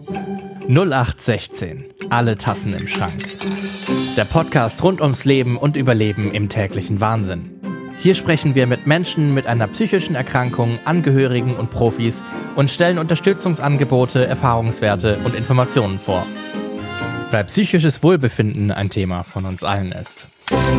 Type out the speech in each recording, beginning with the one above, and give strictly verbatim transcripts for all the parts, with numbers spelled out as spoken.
null acht sechzehn. Alle Tassen im Schrank. Der Podcast rund ums Leben und Überleben im täglichen Wahnsinn. Hier sprechen wir mit Menschen mit einer psychischen Erkrankung, Angehörigen und Profis und stellen Unterstützungsangebote, Erfahrungswerte und Informationen vor. Weil psychisches Wohlbefinden ein Thema von uns allen ist.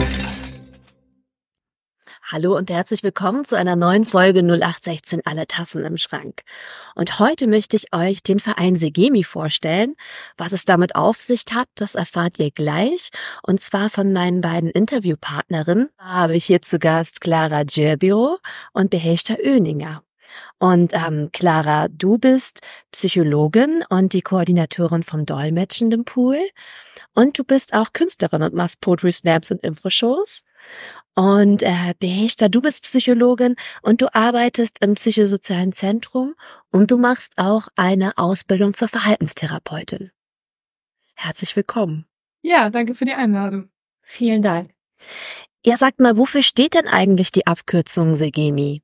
Hallo und herzlich willkommen zu einer neuen Folge null acht sechzehn Alle Tassen im Schrank. Und heute möchte ich euch den Verein Segemi vorstellen. Was es damit auf sich hat, das erfahrt ihr gleich. Und zwar von meinen beiden Interviewpartnerinnen habe ich hier zu Gast Clara Djörbio und Beheshta Oeninger. Und ähm, Clara, du bist Psychologin und die Koordinatorin vom Dolmetschenden Pool. Und du bist auch Künstlerin und machst Poetry Slams und Infoshows. Und äh, Beheshta, du bist Psychologin und du arbeitest im psychosozialen Zentrum und du machst auch eine Ausbildung zur Verhaltenstherapeutin. Herzlich willkommen. Ja, danke für die Einladung. Vielen Dank. Ja, sagt mal, wofür steht denn eigentlich die Abkürzung Segemi?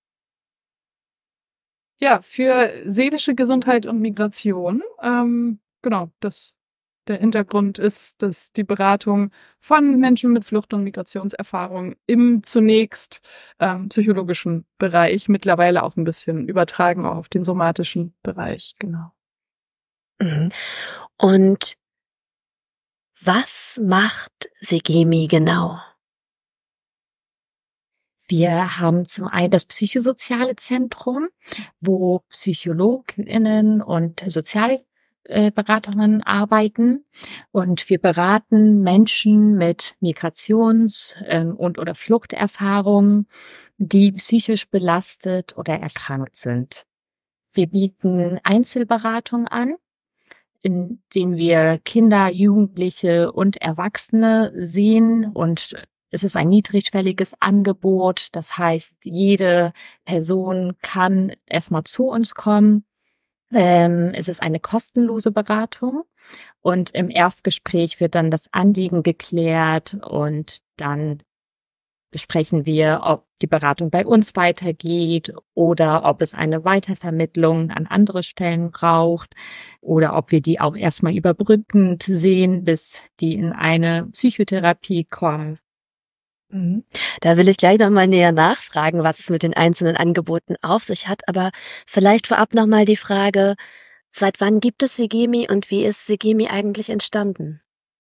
Ja, für seelische Gesundheit und Migration. Ähm, genau, das der Hintergrund ist, dass die Beratung von Menschen mit Flucht- und Migrationserfahrung im zunächst ähm, psychologischen Bereich, mittlerweile auch ein bisschen übertragen auch auf den somatischen Bereich, genau. Mhm. Und was macht Segemi genau? Wir haben zum einen das psychosoziale Zentrum, wo PsychologInnen und Sozialberaterinnen arbeiten. Und wir beraten Menschen mit Migrations- und oder Fluchterfahrungen, die psychisch belastet oder erkrankt sind. Wir bieten Einzelberatung an, in denen wir Kinder, Jugendliche und Erwachsene sehen, und es ist ein niedrigschwelliges Angebot. Das heißt, jede Person kann erstmal zu uns kommen. Ähm, es ist eine kostenlose Beratung und im Erstgespräch wird dann das Anliegen geklärt und dann besprechen wir, ob die Beratung bei uns weitergeht oder ob es eine Weitervermittlung an andere Stellen braucht oder ob wir die auch erstmal überbrückend sehen, bis die in eine Psychotherapie kommen. Da will ich gleich nochmal näher nachfragen, was es mit den einzelnen Angeboten auf sich hat. Aber vielleicht vorab nochmal die Frage, seit wann gibt es Segemi und wie ist Segemi eigentlich entstanden?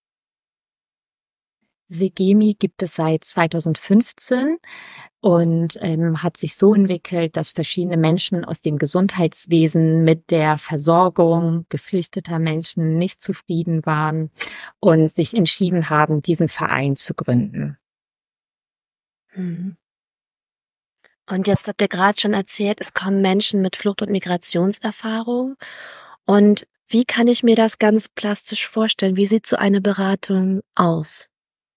Segemi gibt es seit zweitausendfünfzehn und ähm, hat sich so entwickelt, dass verschiedene Menschen aus dem Gesundheitswesen mit der Versorgung geflüchteter Menschen nicht zufrieden waren und sich entschieden haben, diesen Verein zu gründen. Und jetzt habt ihr gerade schon erzählt, es kommen Menschen mit Flucht- und Migrationserfahrung. Und wie kann ich mir das ganz plastisch vorstellen? Wie sieht so eine Beratung aus?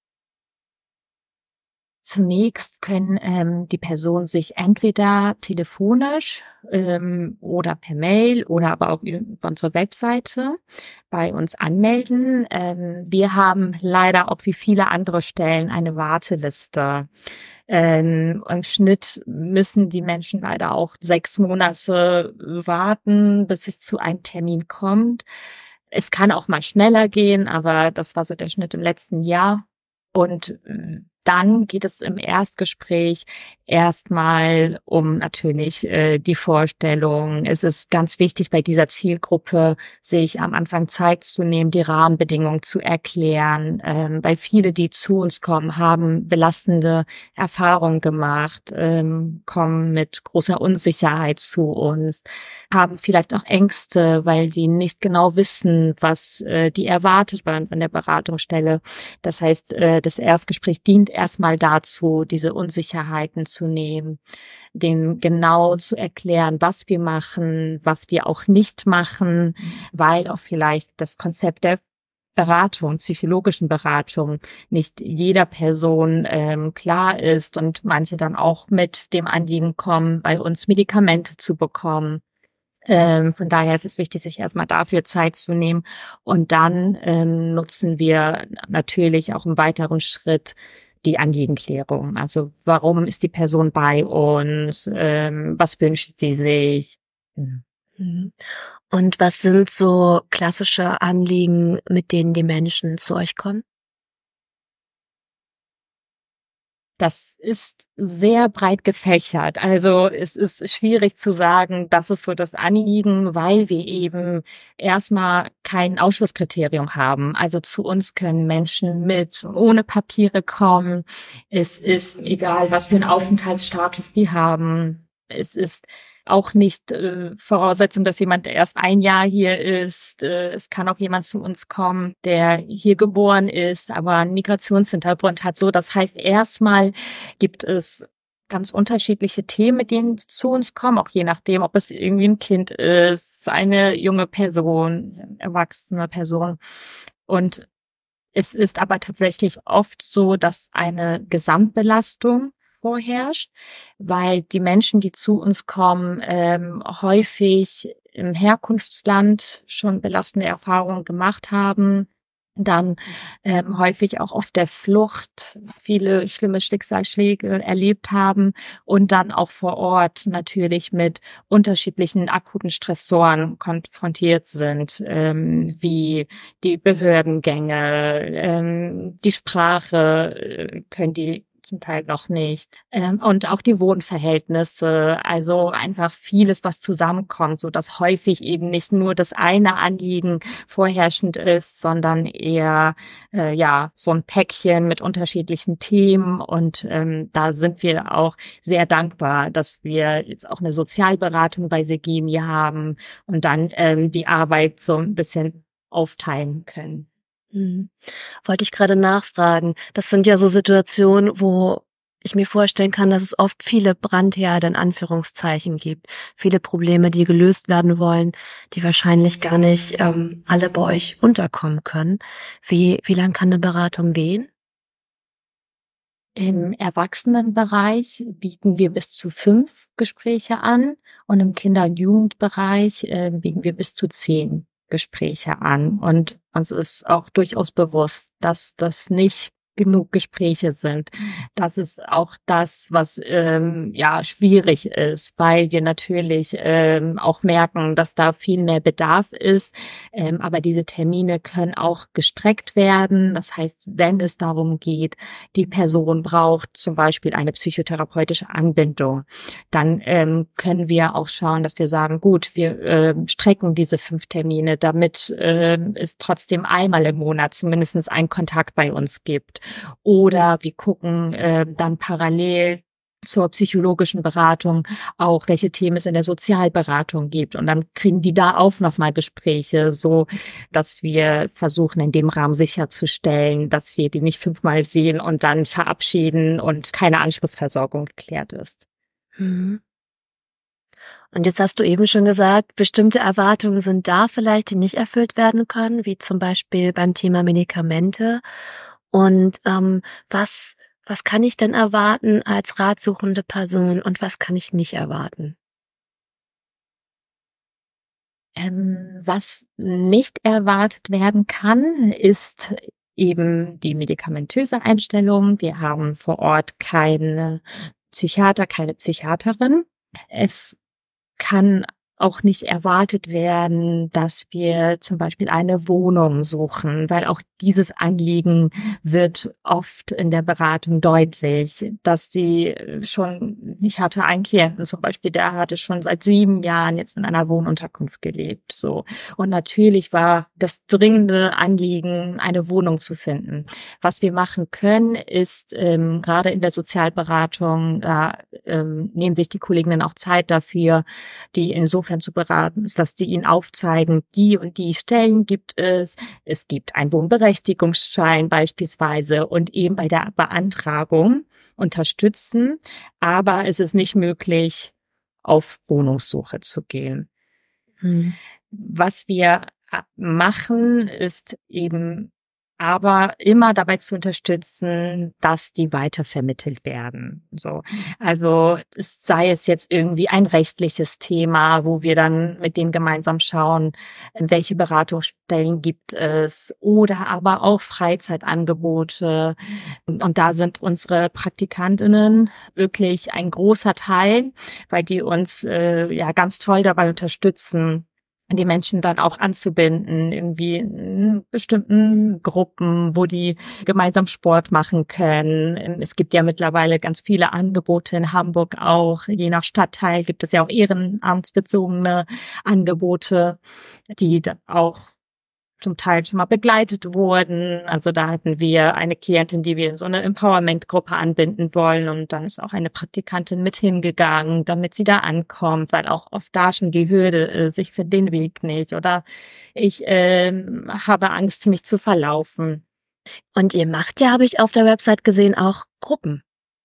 Zunächst können ähm, die Personen sich entweder telefonisch ähm, oder per Mail oder aber auch über unsere Webseite bei uns anmelden. Ähm, wir haben leider auch wie viele andere Stellen eine Warteliste. Ähm, Im Schnitt müssen die Menschen leider auch sechs Monate warten, bis es zu einem Termin kommt. Es kann auch mal schneller gehen, aber das war so der Schnitt im letzten Jahr. Und dann geht es im Erstgespräch erstmal um natürlich äh, die Vorstellung. Es ist ganz wichtig, bei dieser Zielgruppe sich am Anfang Zeit zu nehmen, die Rahmenbedingungen zu erklären. Ähm, weil viele, die zu uns kommen, haben belastende Erfahrungen gemacht, ähm, kommen mit großer Unsicherheit zu uns, haben vielleicht auch Ängste, weil die nicht genau wissen, was äh, die erwartet bei uns an der Beratungsstelle. Das heißt, äh, das Erstgespräch dient erstmal dazu, diese Unsicherheiten zu nehmen, denen genau zu erklären, was wir machen, was wir auch nicht machen, weil auch vielleicht das Konzept der Beratung, psychologischen Beratung nicht jeder Person ähm, klar ist und manche dann auch mit dem Anliegen kommen, bei uns Medikamente zu bekommen. Ähm, von daher ist es wichtig, sich erstmal dafür Zeit zu nehmen. Und dann ähm, nutzen wir natürlich auch im weiteren Schritt die Anliegenklärung. Also warum ist die Person bei uns? Ähm, was wünscht sie sich? Mhm. Und was sind so klassische Anliegen, mit denen die Menschen zu euch kommen? Das ist sehr breit gefächert. Also es ist schwierig zu sagen, das ist so das Anliegen, weil wir eben erstmal kein Ausschlusskriterium haben. Also zu uns können Menschen mit und ohne Papiere kommen. Es ist egal, was für einen Aufenthaltsstatus die haben. Es ist auch nicht äh, Voraussetzung, dass jemand erst ein Jahr hier ist. Äh, es kann auch jemand zu uns kommen, der hier geboren ist, aber einen Migrationshintergrund hat. So, das heißt, erstmal gibt es ganz unterschiedliche Themen, mit denen sie zu uns kommen, auch je nachdem, ob es irgendwie ein Kind ist, eine junge Person, eine erwachsene Person. Und es ist aber tatsächlich oft so, dass eine Gesamtbelastung vorherrscht, weil die Menschen, die zu uns kommen, ähm, häufig im Herkunftsland schon belastende Erfahrungen gemacht haben, dann ähm, häufig auch auf der Flucht viele schlimme Schicksalsschläge erlebt haben und dann auch vor Ort natürlich mit unterschiedlichen akuten Stressoren konfrontiert sind, ähm, wie die Behördengänge, ähm, die Sprache äh, können die zum Teil noch nicht. Ähm, und auch die Wohnverhältnisse, also einfach vieles, was zusammenkommt, so dass häufig eben nicht nur das eine Anliegen vorherrschend ist, sondern eher äh, ja so ein Päckchen mit unterschiedlichen Themen. Und ähm, da sind wir auch sehr dankbar, dass wir jetzt auch eine Sozialberatung bei Segemi haben und dann ähm, die Arbeit so ein bisschen aufteilen können. Hm. Wollte ich gerade nachfragen. Das sind ja so Situationen, wo ich mir vorstellen kann, dass es oft viele Brandherde in Anführungszeichen gibt. Viele Probleme, die gelöst werden wollen, die wahrscheinlich gar nicht ähm, alle bei euch unterkommen können. Wie, wie lang kann eine Beratung gehen? Im Erwachsenenbereich bieten wir bis zu fünf Gespräche an und im Kinder- und Jugendbereich äh, bieten wir bis zu zehn Gespräche an. Und uns ist auch durchaus bewusst, dass das nicht genug Gespräche sind. Das ist auch das, was ähm, ja schwierig ist, weil wir natürlich ähm, auch merken, dass da viel mehr Bedarf ist. Ähm, aber diese Termine können auch gestreckt werden. Das heißt, wenn es darum geht, die Person braucht zum Beispiel eine psychotherapeutische Anbindung, dann ähm, können wir auch schauen, dass wir sagen, gut, wir äh, strecken diese fünf Termine, damit äh, es trotzdem einmal im Monat zumindest einen Kontakt bei uns gibt. Oder wir gucken äh, dann parallel zur psychologischen Beratung auch, welche Themen es in der Sozialberatung gibt. Und dann kriegen die da auch nochmal Gespräche, so dass wir versuchen, in dem Rahmen sicherzustellen, dass wir die nicht fünfmal sehen und dann verabschieden und keine Anschlussversorgung geklärt ist. Mhm. Und jetzt hast du eben schon gesagt, bestimmte Erwartungen sind da vielleicht, die nicht erfüllt werden können, wie zum Beispiel beim Thema Medikamente. Und ähm, was was kann ich denn erwarten als ratsuchende Person und was kann ich nicht erwarten? Ähm, was nicht erwartet werden kann, ist eben die medikamentöse Einstellung. Wir haben vor Ort keine Psychiater, keine Psychiaterin. Es kann auch nicht erwartet werden, dass wir zum Beispiel eine Wohnung suchen, weil auch dieses Anliegen wird oft in der Beratung deutlich, dass sie schon, ich hatte einen Klienten zum Beispiel, der hatte schon seit sieben Jahren jetzt in einer Wohnunterkunft gelebt, so. Und natürlich war das dringende Anliegen, eine Wohnung zu finden. Was wir machen können, ist ähm, gerade in der Sozialberatung, da ähm, nehmen sich die Kolleginnen auch Zeit dafür, die insofern zu beraten ist, dass die ihnen aufzeigen, die und die Stellen gibt es. Es gibt einen Wohnberechtigungsschein beispielsweise und eben bei der Beantragung unterstützen. Aber es ist nicht möglich, auf Wohnungssuche zu gehen. Hm. Was wir machen, ist eben aber immer dabei zu unterstützen, dass die weitervermittelt werden. So, also es sei es jetzt irgendwie ein rechtliches Thema, wo wir dann mit denen gemeinsam schauen, welche Beratungsstellen gibt es, oder aber auch Freizeitangebote. Und da sind unsere Praktikantinnen wirklich ein großer Teil, weil die uns äh, ja ganz toll dabei unterstützen, die Menschen dann auch anzubinden, irgendwie in bestimmten Gruppen, wo die gemeinsam Sport machen können. Es gibt ja mittlerweile ganz viele Angebote in Hamburg auch. Je nach Stadtteil gibt es ja auch ehrenamtsbezogene Angebote, die dann auch zum Teil schon mal begleitet wurden. Also da hatten wir eine Klientin, die wir in so eine Empowerment-Gruppe anbinden wollen, und dann ist auch eine Praktikantin mit hingegangen, damit sie da ankommt, weil auch oft da schon die Hürde ist, ich finde den Weg nicht oder ich ähm, habe Angst, mich zu verlaufen. Und ihr macht ja, habe ich auf der Website gesehen, auch Gruppen.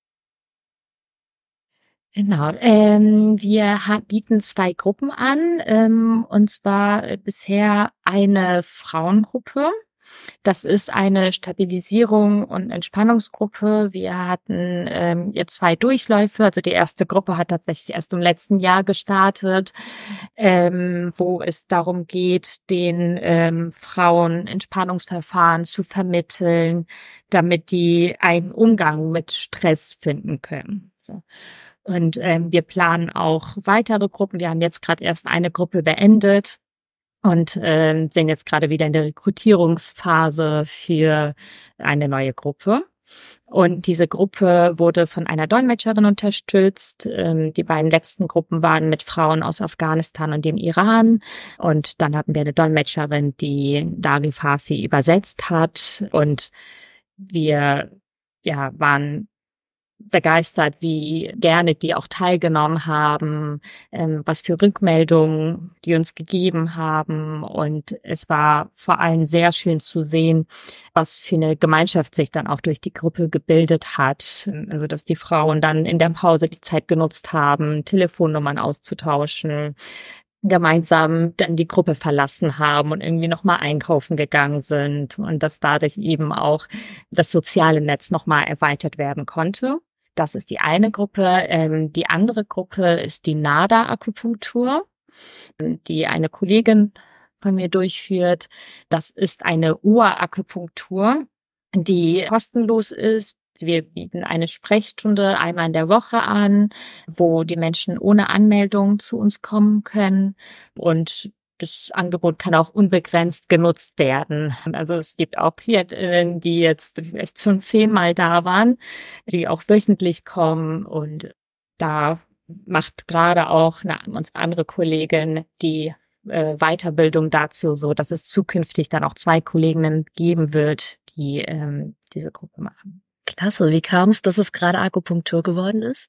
Genau, ähm, wir ha- bieten zwei Gruppen an, ähm, und zwar äh, bisher eine Frauengruppe. Das ist eine Stabilisierung- und Entspannungsgruppe. Wir hatten ähm, jetzt zwei Durchläufe. Also die erste Gruppe hat tatsächlich erst im letzten Jahr gestartet, ähm, wo es darum geht, den ähm, Frauen Entspannungsverfahren zu vermitteln, damit die einen Umgang mit Stress finden können. So. Und ähm, wir planen auch weitere Gruppen. Wir haben jetzt gerade erst eine Gruppe beendet und ähm, sind jetzt gerade wieder in der Rekrutierungsphase für eine neue Gruppe. Und diese Gruppe wurde von einer Dolmetscherin unterstützt. Ähm, die beiden letzten Gruppen waren mit Frauen aus Afghanistan und dem Iran. Und dann hatten wir eine Dolmetscherin, die Dari Farsi übersetzt hat. Und wir ja waren begeistert, wie gerne die auch teilgenommen haben, ähm, was für Rückmeldungen die uns gegeben haben. Und es war vor allem sehr schön zu sehen, was für eine Gemeinschaft sich dann auch durch die Gruppe gebildet hat. Also, dass die Frauen dann in der Pause die Zeit genutzt haben, Telefonnummern auszutauschen, gemeinsam dann die Gruppe verlassen haben und irgendwie nochmal einkaufen gegangen sind, und dass dadurch eben auch das soziale Netz nochmal erweitert werden konnte. Das ist die eine Gruppe. Ähm, die andere Gruppe ist die NADA-Akupunktur, die eine Kollegin von mir durchführt. Das ist eine Urakupunktur, die kostenlos ist. Wir bieten eine Sprechstunde einmal in der Woche an, wo die Menschen ohne Anmeldung zu uns kommen können, und das Angebot kann auch unbegrenzt genutzt werden. Also es gibt auch Klientinnen, die jetzt vielleicht schon zehnmal da waren, die auch wöchentlich kommen, und da macht gerade auch eine unsere andere Kollegin die äh, Weiterbildung dazu, so dass es zukünftig dann auch zwei Kolleginnen geben wird, die ähm, diese Gruppe machen. Klasse. Wie kam es, dass es gerade Akupunktur geworden ist?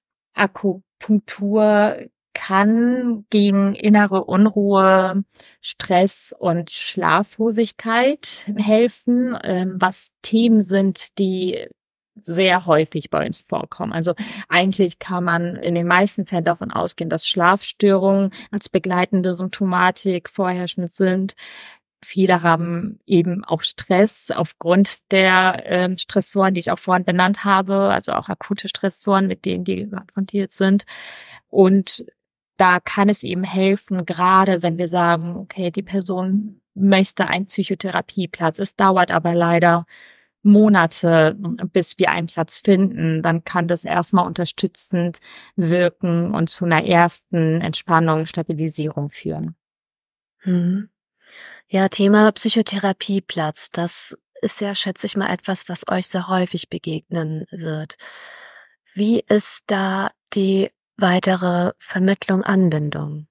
Akupunktur kann gegen innere Unruhe, Stress und Schlaflosigkeit helfen, was Themen sind, die sehr häufig bei uns vorkommen. Also eigentlich kann man in den meisten Fällen davon ausgehen, dass Schlafstörungen als begleitende Symptomatik vorherrschend sind. Viele haben eben auch Stress aufgrund der ähm, Stressoren, die ich auch vorhin benannt habe, also auch akute Stressoren, mit denen die konfrontiert sind. Und da kann es eben helfen, gerade wenn wir sagen, okay, die Person möchte einen Psychotherapieplatz, es dauert aber leider Monate, bis wir einen Platz finden, dann kann das erstmal unterstützend wirken und zu einer ersten Entspannung, Stabilisierung führen. Hm. Ja, Thema Psychotherapieplatz, das ist ja, schätze ich mal, etwas, was euch sehr häufig begegnen wird. Wie ist da die weitere Vermittlung, Anbindung?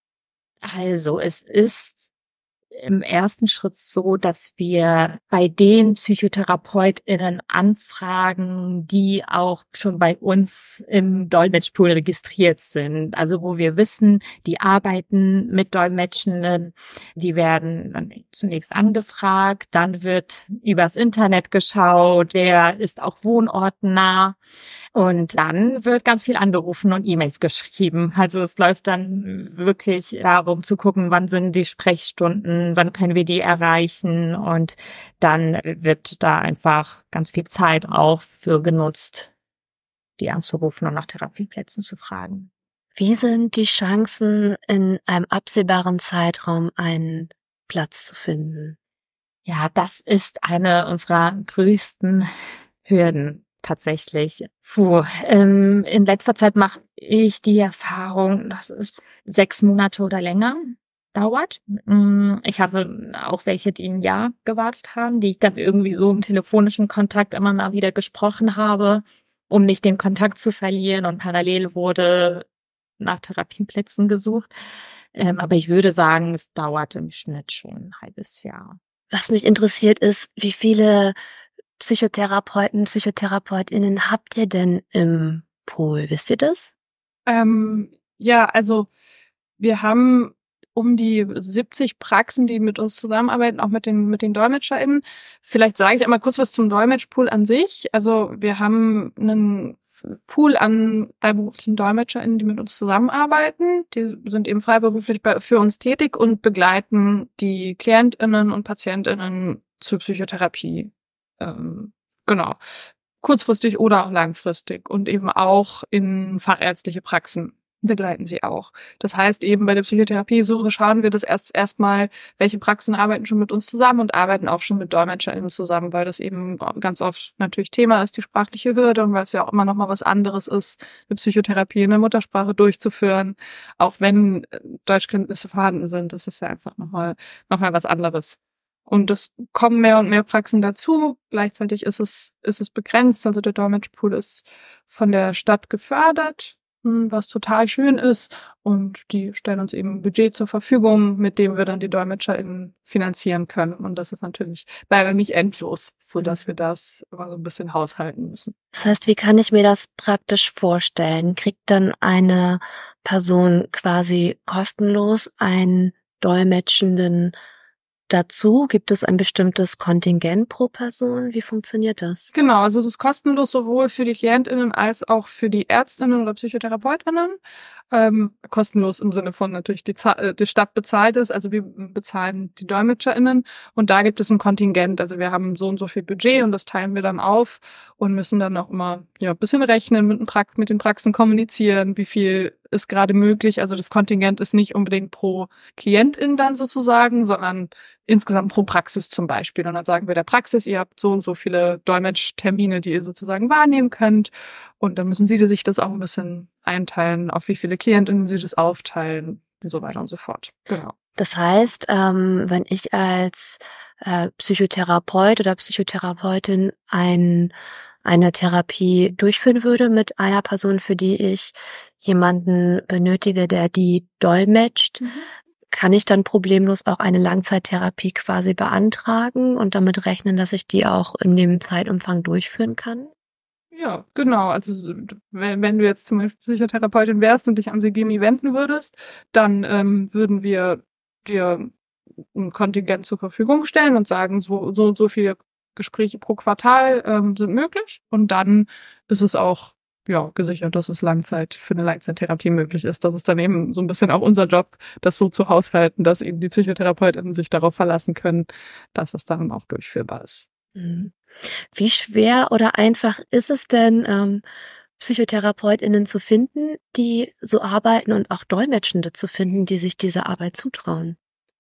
Also es ist im ersten Schritt so, dass wir bei den PsychotherapeutInnen anfragen, die auch schon bei uns im Dolmetschpool registriert sind. Also wo wir wissen, die arbeiten mit Dolmetschenden, die werden dann zunächst angefragt, dann wird übers Internet geschaut, wer ist auch wohnortnah, und dann wird ganz viel angerufen und E-Mails geschrieben. Also es läuft dann wirklich darum zu gucken, wann sind die Sprechstunden, wann, wann können wir die erreichen? Und dann wird da einfach ganz viel Zeit auch für genutzt, die anzurufen und nach Therapieplätzen zu fragen. Wie sind die Chancen, in einem absehbaren Zeitraum einen Platz zu finden? Ja, das ist eine unserer größten Hürden tatsächlich. Puh, ähm, in letzter Zeit mache ich die Erfahrung, dass es sechs Monate oder länger dauert. Ich habe auch welche, die ein Jahr gewartet haben, die ich dann irgendwie so im telefonischen Kontakt immer mal wieder gesprochen habe, um nicht den Kontakt zu verlieren, und parallel wurde nach Therapieplätzen gesucht. Ähm, aber ich würde sagen, es dauert im Schnitt schon ein halbes Jahr. Was mich interessiert ist, wie viele Psychotherapeuten, PsychotherapeutInnen habt ihr denn im Pool? Wisst ihr das? Ähm, ja, also wir haben um die siebzig Praxen, die mit uns zusammenarbeiten, auch mit den mit den DolmetscherInnen. Vielleicht sage ich einmal kurz was zum Dolmetschpool an sich. Also wir haben einen Pool an freiberuflichen DolmetscherInnen, die mit uns zusammenarbeiten. Die sind eben freiberuflich bei, für uns tätig und begleiten die KlientInnen und PatientInnen zur Psychotherapie. Ähm, genau. Kurzfristig oder auch langfristig. Und eben auch in fachärztliche Praxen begleiten sie auch. Das heißt eben bei der Psychotherapiesuche schauen wir das erst erstmal, welche Praxen arbeiten schon mit uns zusammen und arbeiten auch schon mit DolmetscherInnen zusammen, weil das eben ganz oft natürlich Thema ist, die sprachliche Hürde, und weil es ja auch immer noch mal was anderes ist, eine Psychotherapie in der Muttersprache durchzuführen, auch wenn Deutschkenntnisse vorhanden sind. Das ist ja einfach noch mal noch mal was anderes. Und es kommen mehr und mehr Praxen dazu. Gleichzeitig ist es ist es begrenzt. Also der Dolmetschpool ist von der Stadt gefördert, was total schön ist. Und die stellen uns eben ein Budget zur Verfügung, mit dem wir dann die DolmetscherInnen finanzieren können. Und das ist natürlich leider nicht endlos, sodass wir das immer so ein bisschen haushalten müssen. Das heißt, wie kann ich mir das praktisch vorstellen? Kriegt dann eine Person quasi kostenlos einen Dolmetschenden dazu? Gibt es ein bestimmtes Kontingent pro Person? Wie funktioniert das? Genau, also es ist kostenlos sowohl für die KlientInnen als auch für die ÄrztInnen oder PsychotherapeutInnen. Ähm, kostenlos im Sinne von natürlich die, Z- die Stadt bezahlt ist, also wir bezahlen die DolmetscherInnen, und da gibt es ein Kontingent, also wir haben so und so viel Budget und das teilen wir dann auf und müssen dann auch immer ja ein bisschen rechnen, mit den, Prax- mit den Praxen kommunizieren, wie viel ist gerade möglich. Also das Kontingent ist nicht unbedingt pro Klientin dann sozusagen, sondern insgesamt pro Praxis zum Beispiel. Und dann sagen wir der Praxis, ihr habt so und so viele Dolmetschtermine, die ihr sozusagen wahrnehmen könnt. Und dann müssen sie sich das auch ein bisschen einteilen, auf wie viele Klientinnen sie das aufteilen und so weiter und so fort. Genau. Das heißt, ähm, wenn ich als äh, Psychotherapeut oder Psychotherapeutin ein eine Therapie durchführen würde mit einer Person, für die ich jemanden benötige, der die dolmetscht, mhm. kann ich dann problemlos auch eine Langzeittherapie quasi beantragen und damit rechnen, dass ich die auch in dem Zeitumfang durchführen kann? Ja, genau. Also wenn, wenn du jetzt zum Beispiel Psychotherapeutin wärst und dich an Segemi wenden würdest, dann ähm, würden wir dir ein Kontingent zur Verfügung stellen und sagen, so so so viele Gespräche pro Quartal ähm, sind möglich, und dann ist es auch ja gesichert, dass es Langzeit für eine Langzeittherapie möglich ist. Das ist dann eben so ein bisschen auch unser Job, das so zu haushalten, dass eben die PsychotherapeutInnen sich darauf verlassen können, dass es dann auch durchführbar ist. Wie schwer oder einfach ist es denn, ähm, PsychotherapeutInnen zu finden, die so arbeiten, und auch Dolmetschende zu finden, die sich diese Arbeit zutrauen?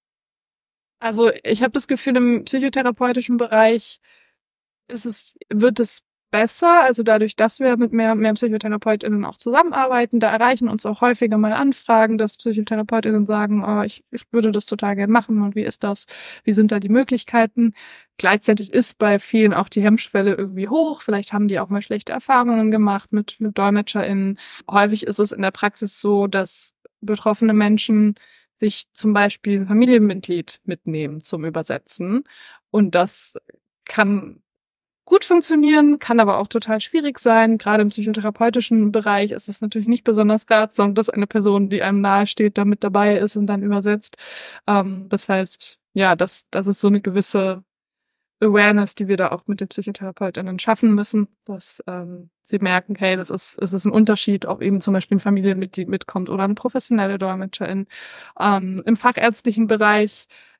Also ich habe das Gefühl, im psychotherapeutischen Bereich ist es, wird es besser. Also dadurch, dass wir mit mehr, mehr PsychotherapeutInnen auch zusammenarbeiten, da erreichen uns auch häufiger mal Anfragen, dass PsychotherapeutInnen sagen, oh, ich, ich würde das total gern machen, und wie ist das? Wie sind da die Möglichkeiten? Gleichzeitig ist bei vielen auch die Hemmschwelle irgendwie hoch. Vielleicht haben die auch mal schlechte Erfahrungen gemacht mit, mit DolmetscherInnen. Häufig ist es in der Praxis so, dass betroffene Menschen sich zum Beispiel ein Familienmitglied mitnehmen zum Übersetzen. Und das kann gut funktionieren, kann aber auch total schwierig sein. Gerade im psychotherapeutischen Bereich ist es natürlich nicht besonders ratsam, dass eine Person, die einem nahesteht, da mit dabei ist und dann übersetzt. Ähm, das heißt, ja, das, das ist so eine gewisse Awareness, die wir da auch mit den PsychotherapeutInnen schaffen müssen, dass ähm, sie merken, hey, das ist, es ist ein Unterschied, ob eben zum Beispiel ein Familienmitglied mitkommt oder eine professionelle Dolmetscherin. Ähm, Im fachärztlichen Bereich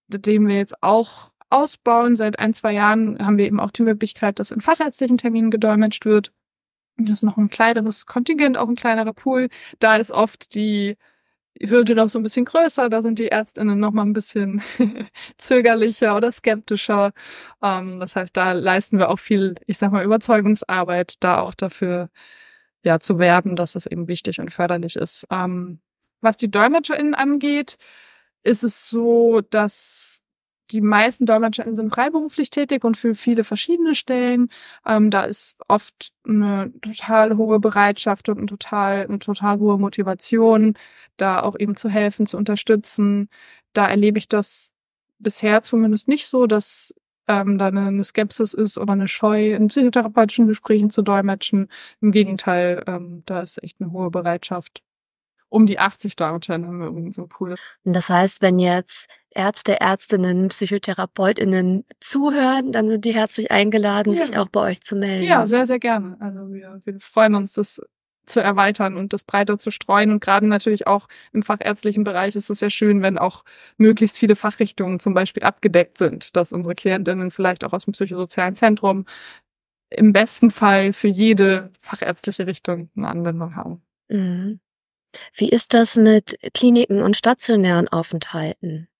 den wir jetzt auch ausbauen. Seit ein, zwei Jahren haben wir eben auch die Möglichkeit, dass in fachärztlichen Terminen gedolmetscht wird. Das ist noch ein kleineres Kontingent, auch ein kleinerer Pool. Da ist oft die Hürde noch so ein bisschen größer. Da sind die ÄrztInnen noch mal ein bisschen zögerlicher oder skeptischer. Ähm, das heißt, da leisten wir auch viel, ich sag mal, Überzeugungsarbeit, da auch dafür ja zu werben, dass das eben wichtig und förderlich ist. Ähm, was die DolmetscherInnen angeht, ist es so, dass die meisten DolmetscherInnen sind freiberuflich tätig und für viele verschiedene Stellen. Ähm, da ist oft eine total hohe Bereitschaft und eine total, eine total hohe Motivation, da auch eben zu helfen, zu unterstützen. Da erlebe ich das bisher zumindest nicht so, dass ähm, da eine, eine Skepsis ist oder eine Scheu, in psychotherapeutischen Gesprächen zu dolmetschen. Im Gegenteil, ähm, da ist echt eine hohe Bereitschaft. Um die achtzig Dolmetscher haben wir übrigens im Pool. Und das heißt, wenn jetzt Ärzte, Ärztinnen, PsychotherapeutInnen zuhören, dann sind die herzlich eingeladen, Ja. sich auch bei euch zu melden. Ja, sehr, sehr gerne. Also wir, wir freuen uns, das zu erweitern und das breiter zu streuen. Und gerade natürlich auch im fachärztlichen Bereich ist es sehr schön, wenn auch möglichst viele Fachrichtungen zum Beispiel abgedeckt sind, dass unsere Klientinnen vielleicht auch aus dem psychosozialen Zentrum im besten Fall für jede fachärztliche Richtung eine Anwendung haben. Mhm. Wie ist das mit Kliniken und stationären Aufenthalten?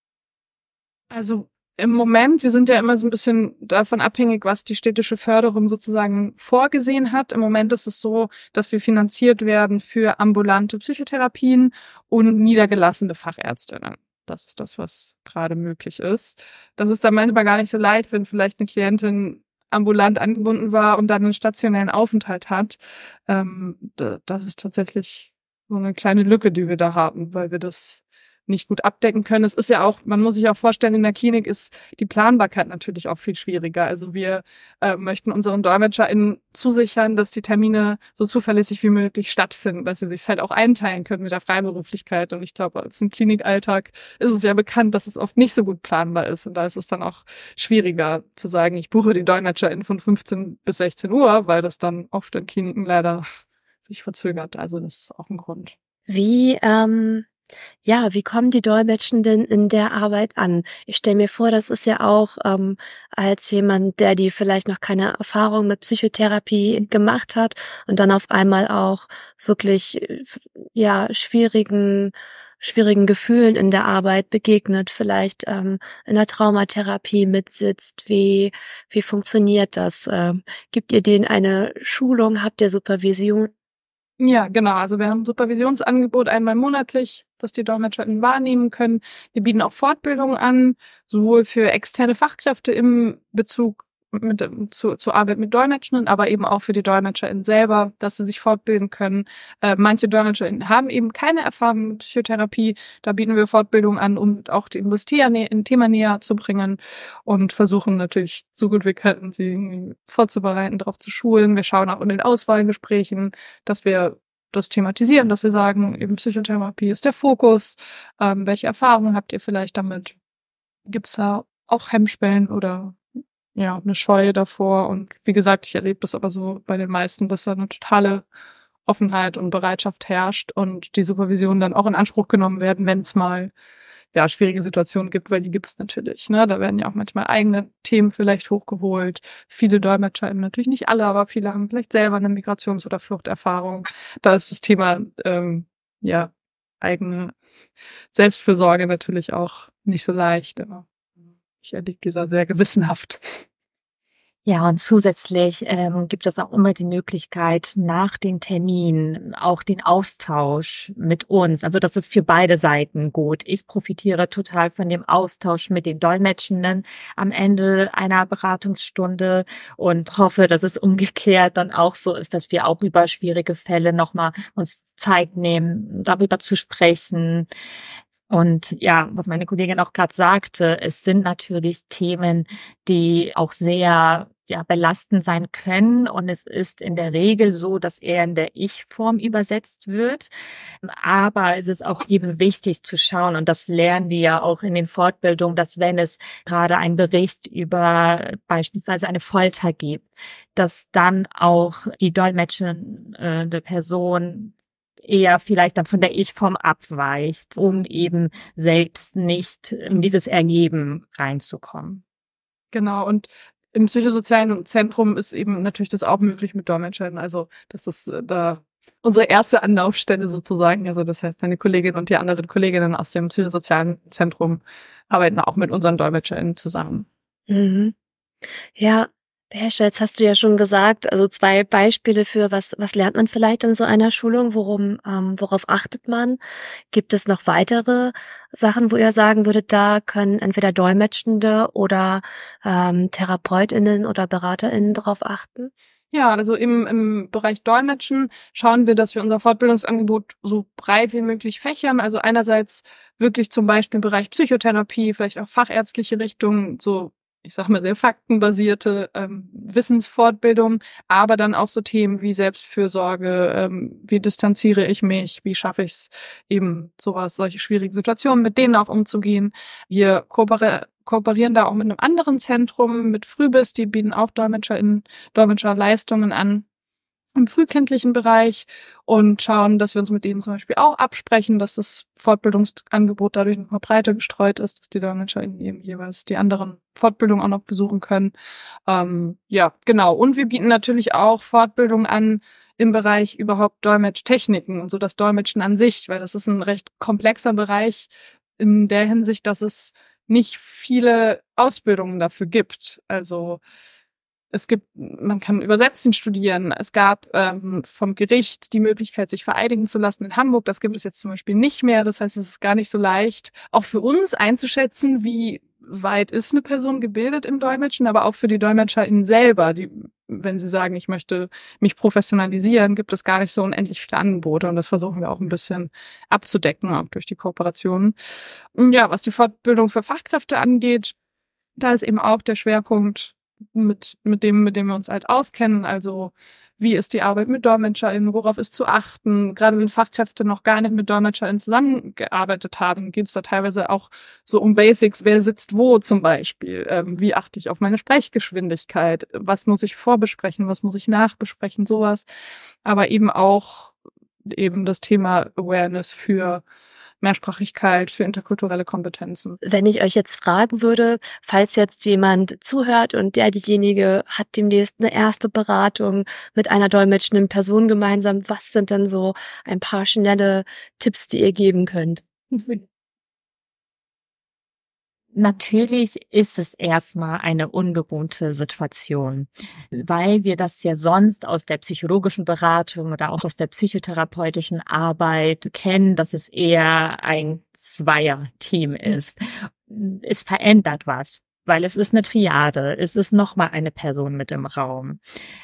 Also im Moment, wir sind ja immer so ein bisschen davon abhängig, was die städtische Förderung sozusagen vorgesehen hat. Im Moment ist es so, dass wir finanziert werden für ambulante Psychotherapien und niedergelassene Fachärztinnen. Das ist das, was gerade möglich ist. Das ist dann manchmal gar nicht so leicht, wenn vielleicht eine Klientin ambulant angebunden war und dann einen stationären Aufenthalt hat. Ähm, das ist tatsächlich so eine kleine Lücke, die wir da haben, weil wir das nicht gut abdecken können. Es ist ja auch, man muss sich auch vorstellen, in der Klinik ist die Planbarkeit natürlich auch viel schwieriger. Also wir äh, möchten unseren DolmetscherInnen zusichern, dass die Termine so zuverlässig wie möglich stattfinden, dass sie sich halt auch einteilen können mit der Freiberuflichkeit. Und ich glaube, als im Klinikalltag ist es ja bekannt, dass es oft nicht so gut planbar ist. Und da ist es dann auch schwieriger zu sagen, ich buche die DolmetscherInnen von fünfzehn bis sechzehn Uhr, weil das dann oft in Kliniken leider sich verzögert. Also das ist auch ein Grund. Wie, ähm, ja, wie kommen die Dolmetschenden in der Arbeit an? Ich stelle mir vor, das ist ja auch ähm, als jemand, der die vielleicht noch keine Erfahrung mit Psychotherapie gemacht hat und dann auf einmal auch wirklich ja schwierigen schwierigen Gefühlen in der Arbeit begegnet, vielleicht ähm, in der Traumatherapie mitsitzt. Wie wie funktioniert das? Ähm, gibt ihr denen eine Schulung? Habt ihr Supervision? Ja, genau. Also wir haben ein Supervisionsangebot einmal monatlich, das die DolmetscherInnen wahrnehmen können. Wir bieten auch Fortbildungen an, sowohl für externe Fachkräfte im Bezug mit zu, zur Arbeit mit Dolmetschenden, aber eben auch für die DolmetscherInnen selber, dass sie sich fortbilden können. Äh, manche DolmetscherInnen haben eben keine Erfahrung mit Psychotherapie. Da bieten wir Fortbildungen an, um auch die das Thema näher zu bringen und versuchen natürlich, so gut wir können, sie vorzubereiten, darauf zu schulen. Wir schauen auch in den Auswahlgesprächen, dass wir das thematisieren, dass wir sagen, eben Psychotherapie ist der Fokus. Ähm, welche Erfahrungen habt ihr vielleicht damit? Gibt's da auch Hemmschwellen oder ja, eine Scheu davor? Und wie gesagt, ich erlebe das aber so bei den meisten, dass da eine totale Offenheit und Bereitschaft herrscht und die Supervision dann auch in Anspruch genommen werden, wenn es mal ja schwierige Situationen gibt, weil die gibt es natürlich. Ne? Da werden ja auch manchmal eigene Themen vielleicht hochgeholt. Viele DolmetscherInnen, natürlich nicht alle, aber viele haben vielleicht selber eine Migrations- oder Fluchterfahrung. Da ist das Thema ähm, ja eigene Selbstfürsorge natürlich auch nicht so leicht. Aber ich erlebe dieser sehr gewissenhaft. Ja, und zusätzlich ähm, gibt es auch immer die Möglichkeit, nach dem Termin auch den Austausch mit uns. Also das ist für beide Seiten gut. Ich profitiere total von dem Austausch mit den Dolmetschenden am Ende einer Beratungsstunde und hoffe, dass es umgekehrt dann auch so ist, dass wir auch über schwierige Fälle nochmal uns Zeit nehmen, darüber zu sprechen. Und ja, was meine Kollegin auch gerade sagte, es sind natürlich Themen, die auch sehr ja belastend sein können. Und es ist in der Regel so, dass er in der Ich-Form übersetzt wird. Aber es ist auch eben wichtig zu schauen, und das lernen wir ja auch in den Fortbildungen, dass wenn es gerade einen Bericht über beispielsweise eine Folter gibt, dass dann auch die dolmetschende Person eher vielleicht dann von der Ich-Form abweicht, um eben selbst nicht in dieses Ergeben reinzukommen. Genau, und im psychosozialen Zentrum ist eben natürlich das auch möglich mit Dolmetschern. Also das ist äh, da unsere erste Anlaufstelle sozusagen. Also das heißt, meine Kollegin und die anderen Kolleginnen aus dem psychosozialen Zentrum arbeiten auch mit unseren DolmetscherInnen zusammen. Mhm. Ja, Beherrscher, jetzt hast du ja schon gesagt, also zwei Beispiele für was, was lernt man vielleicht in so einer Schulung, worum, ähm, worauf achtet man? Gibt es noch weitere Sachen, wo ihr sagen würdet, da können entweder Dolmetschende oder ähm, TherapeutInnen oder BeraterInnen drauf achten? Ja, also im, im Bereich Dolmetschen schauen wir, dass wir unser Fortbildungsangebot so breit wie möglich fächern. Also einerseits wirklich zum Beispiel im Bereich Psychotherapie, vielleicht auch fachärztliche Richtungen, so ich sag mal sehr faktenbasierte ähm, Wissensfortbildung, aber dann auch so Themen wie Selbstfürsorge, ähm, wie distanziere ich mich, wie schaffe ich es eben sowas, solche schwierigen Situationen, mit denen auch umzugehen. Wir kooperieren kooperieren da auch mit einem anderen Zentrum, mit Frühbiss, die bieten auch DolmetscherInnen, Dolmetscherleistungen an im frühkindlichen Bereich und schauen, dass wir uns mit denen zum Beispiel auch absprechen, dass das Fortbildungsangebot dadurch noch mal breiter gestreut ist, dass die DolmetscherInnen eben jeweils die anderen Fortbildungen auch noch besuchen können. Ähm, ja, genau. Und wir bieten natürlich auch Fortbildungen an im Bereich überhaupt Dolmetschtechniken und so das Dolmetschen an sich, weil das ist ein recht komplexer Bereich in der Hinsicht, dass es nicht viele Ausbildungen dafür gibt. Also es gibt, man kann Übersetzen studieren. Es gab ähm, vom Gericht die Möglichkeit, sich vereidigen zu lassen in Hamburg. Das gibt es jetzt zum Beispiel nicht mehr. Das heißt, es ist gar nicht so leicht, auch für uns einzuschätzen, wie weit ist eine Person gebildet im Dolmetschen, aber auch für die DolmetscherInnen selber, die, wenn sie sagen, ich möchte mich professionalisieren, gibt es gar nicht so unendlich viele Angebote und das versuchen wir auch ein bisschen abzudecken, auch durch die Kooperationen. Ja, was die Fortbildung für Fachkräfte angeht, da ist eben auch der Schwerpunkt mit mit dem, mit dem wir uns halt auskennen, also wie ist die Arbeit mit DolmetscherInnen, worauf ist zu achten. Gerade wenn Fachkräfte noch gar nicht mit DolmetscherInnen zusammengearbeitet haben, geht es da teilweise auch so um Basics, wer sitzt wo zum Beispiel, ähm, wie achte ich auf meine Sprechgeschwindigkeit, was muss ich vorbesprechen, was muss ich nachbesprechen, sowas. Aber eben auch eben das Thema Awareness für Mehrsprachigkeit, für interkulturelle Kompetenzen. Wenn ich euch jetzt fragen würde, falls jetzt jemand zuhört und der, diejenige hat demnächst eine erste Beratung mit einer dolmetschenden Person gemeinsam, was sind denn so ein paar schnelle Tipps, die ihr geben könnt? Natürlich ist es erstmal eine ungewohnte Situation, weil wir das ja sonst aus der psychologischen Beratung oder auch aus der psychotherapeutischen Arbeit kennen, dass es eher ein Zweier-Team ist. Es verändert was, weil es ist eine Triade, es ist nochmal eine Person mit im Raum.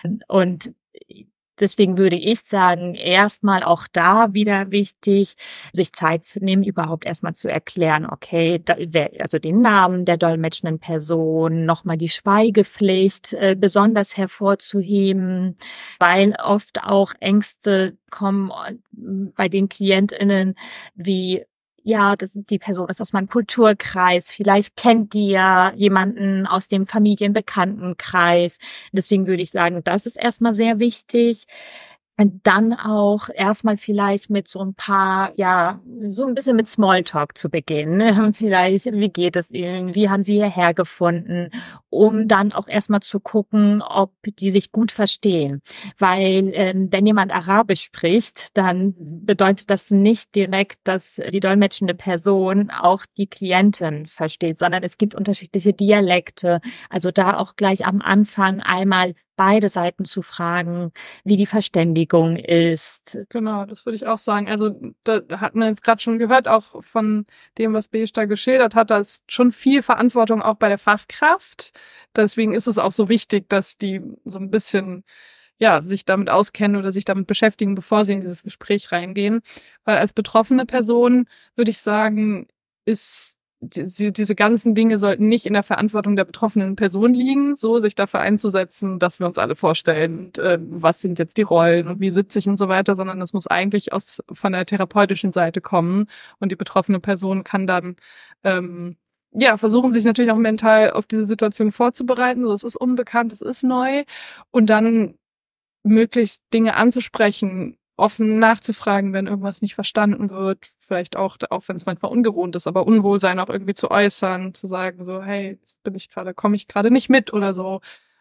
Und deswegen würde ich sagen, erstmal auch da wieder wichtig, sich Zeit zu nehmen, überhaupt erstmal zu erklären, okay, da, also den Namen der dolmetschenden Person, nochmal die Schweigepflicht äh, besonders hervorzuheben, weil oft auch Ängste kommen bei den KlientInnen wie, ja, das, die Person ist aus meinem Kulturkreis, vielleicht kennt die ja jemanden aus dem Familienbekanntenkreis. Deswegen würde ich sagen, das ist erstmal sehr wichtig. Und dann auch erstmal vielleicht mit so ein paar, ja, so ein bisschen mit Smalltalk zu beginnen. Vielleicht, wie geht es Ihnen? Wie haben Sie hierher gefunden? Um dann auch erstmal zu gucken, ob die sich gut verstehen. Weil, ähm, wenn jemand Arabisch spricht, dann bedeutet das nicht direkt, dass die dolmetschende Person auch die Klientin versteht, sondern es gibt unterschiedliche Dialekte. Also da auch gleich am Anfang einmal beide Seiten zu fragen, wie die Verständigung ist. Genau, das würde ich auch sagen. Also da hat man jetzt gerade schon gehört, auch von dem, was Beesta geschildert hat, da ist schon viel Verantwortung auch bei der Fachkraft. Deswegen ist es auch so wichtig, dass die so ein bisschen ja sich damit auskennen oder sich damit beschäftigen, bevor sie in dieses Gespräch reingehen. Weil als betroffene Person würde ich sagen, ist Die, diese ganzen Dinge sollten nicht in der Verantwortung der betroffenen Person liegen, so sich dafür einzusetzen, dass wir uns alle vorstellen, und, äh, was sind jetzt die Rollen und wie sitze ich und so weiter, sondern das muss eigentlich aus von der therapeutischen Seite kommen und die betroffene Person kann dann ähm, ja versuchen, sich natürlich auch mental auf diese Situation vorzubereiten. So, es ist unbekannt, es ist neu und dann möglichst Dinge anzusprechen, offen nachzufragen, wenn irgendwas nicht verstanden wird, vielleicht auch, auch wenn es manchmal ungewohnt ist, aber Unwohlsein auch irgendwie zu äußern, zu sagen so, hey, jetzt bin ich gerade, komme ich gerade nicht mit oder so.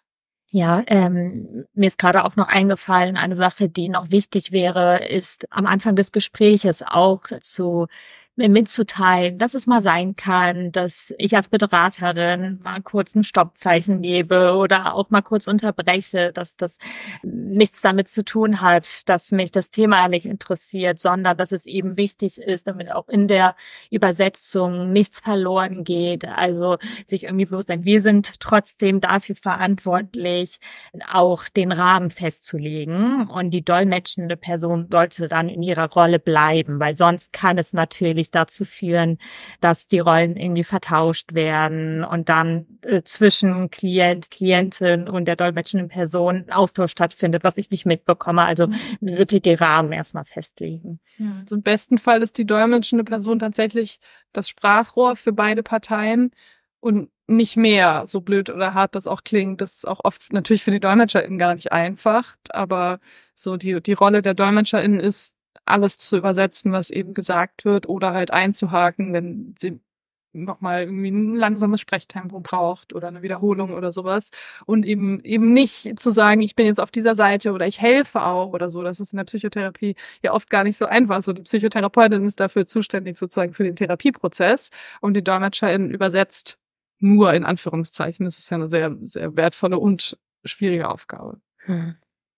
Ja, ähm, mir ist gerade auch noch eingefallen, eine Sache, die noch wichtig wäre, ist am Anfang des Gespräches auch zu mitzuteilen, dass es mal sein kann, dass ich als Beraterin mal kurz ein Stoppzeichen gebe oder auch mal kurz unterbreche, dass das nichts damit zu tun hat, dass mich das Thema nicht interessiert, sondern dass es eben wichtig ist, damit auch in der Übersetzung nichts verloren geht. Also sich irgendwie bewusst sein, wir sind trotzdem dafür verantwortlich, auch den Rahmen festzulegen, und die dolmetschende Person sollte dann in ihrer Rolle bleiben, weil sonst kann es natürlich dazu führen, dass die Rollen irgendwie vertauscht werden und dann äh, zwischen Klient, Klientin und der dolmetschenden Person ein Austausch stattfindet, was ich nicht mitbekomme. Also wirklich die Rahmen erstmal festlegen. Ja, also im besten Fall ist die dolmetschende Person tatsächlich das Sprachrohr für beide Parteien und nicht mehr, so blöd oder hart das auch klingt. Das ist auch oft natürlich für die DolmetscherInnen gar nicht einfach, aber so die, die Rolle der DolmetscherInnen ist, alles zu übersetzen, was eben gesagt wird, oder halt einzuhaken, wenn sie nochmal irgendwie ein langsames Sprechtempo braucht oder eine Wiederholung oder sowas. Und eben eben nicht zu sagen, ich bin jetzt auf dieser Seite oder ich helfe auch oder so. Das ist in der Psychotherapie ja oft gar nicht so einfach. So, die Psychotherapeutin ist dafür zuständig sozusagen für den Therapieprozess und die Dolmetscherin übersetzt nur in Anführungszeichen. Das ist ja eine sehr, sehr wertvolle und schwierige Aufgabe. Hm.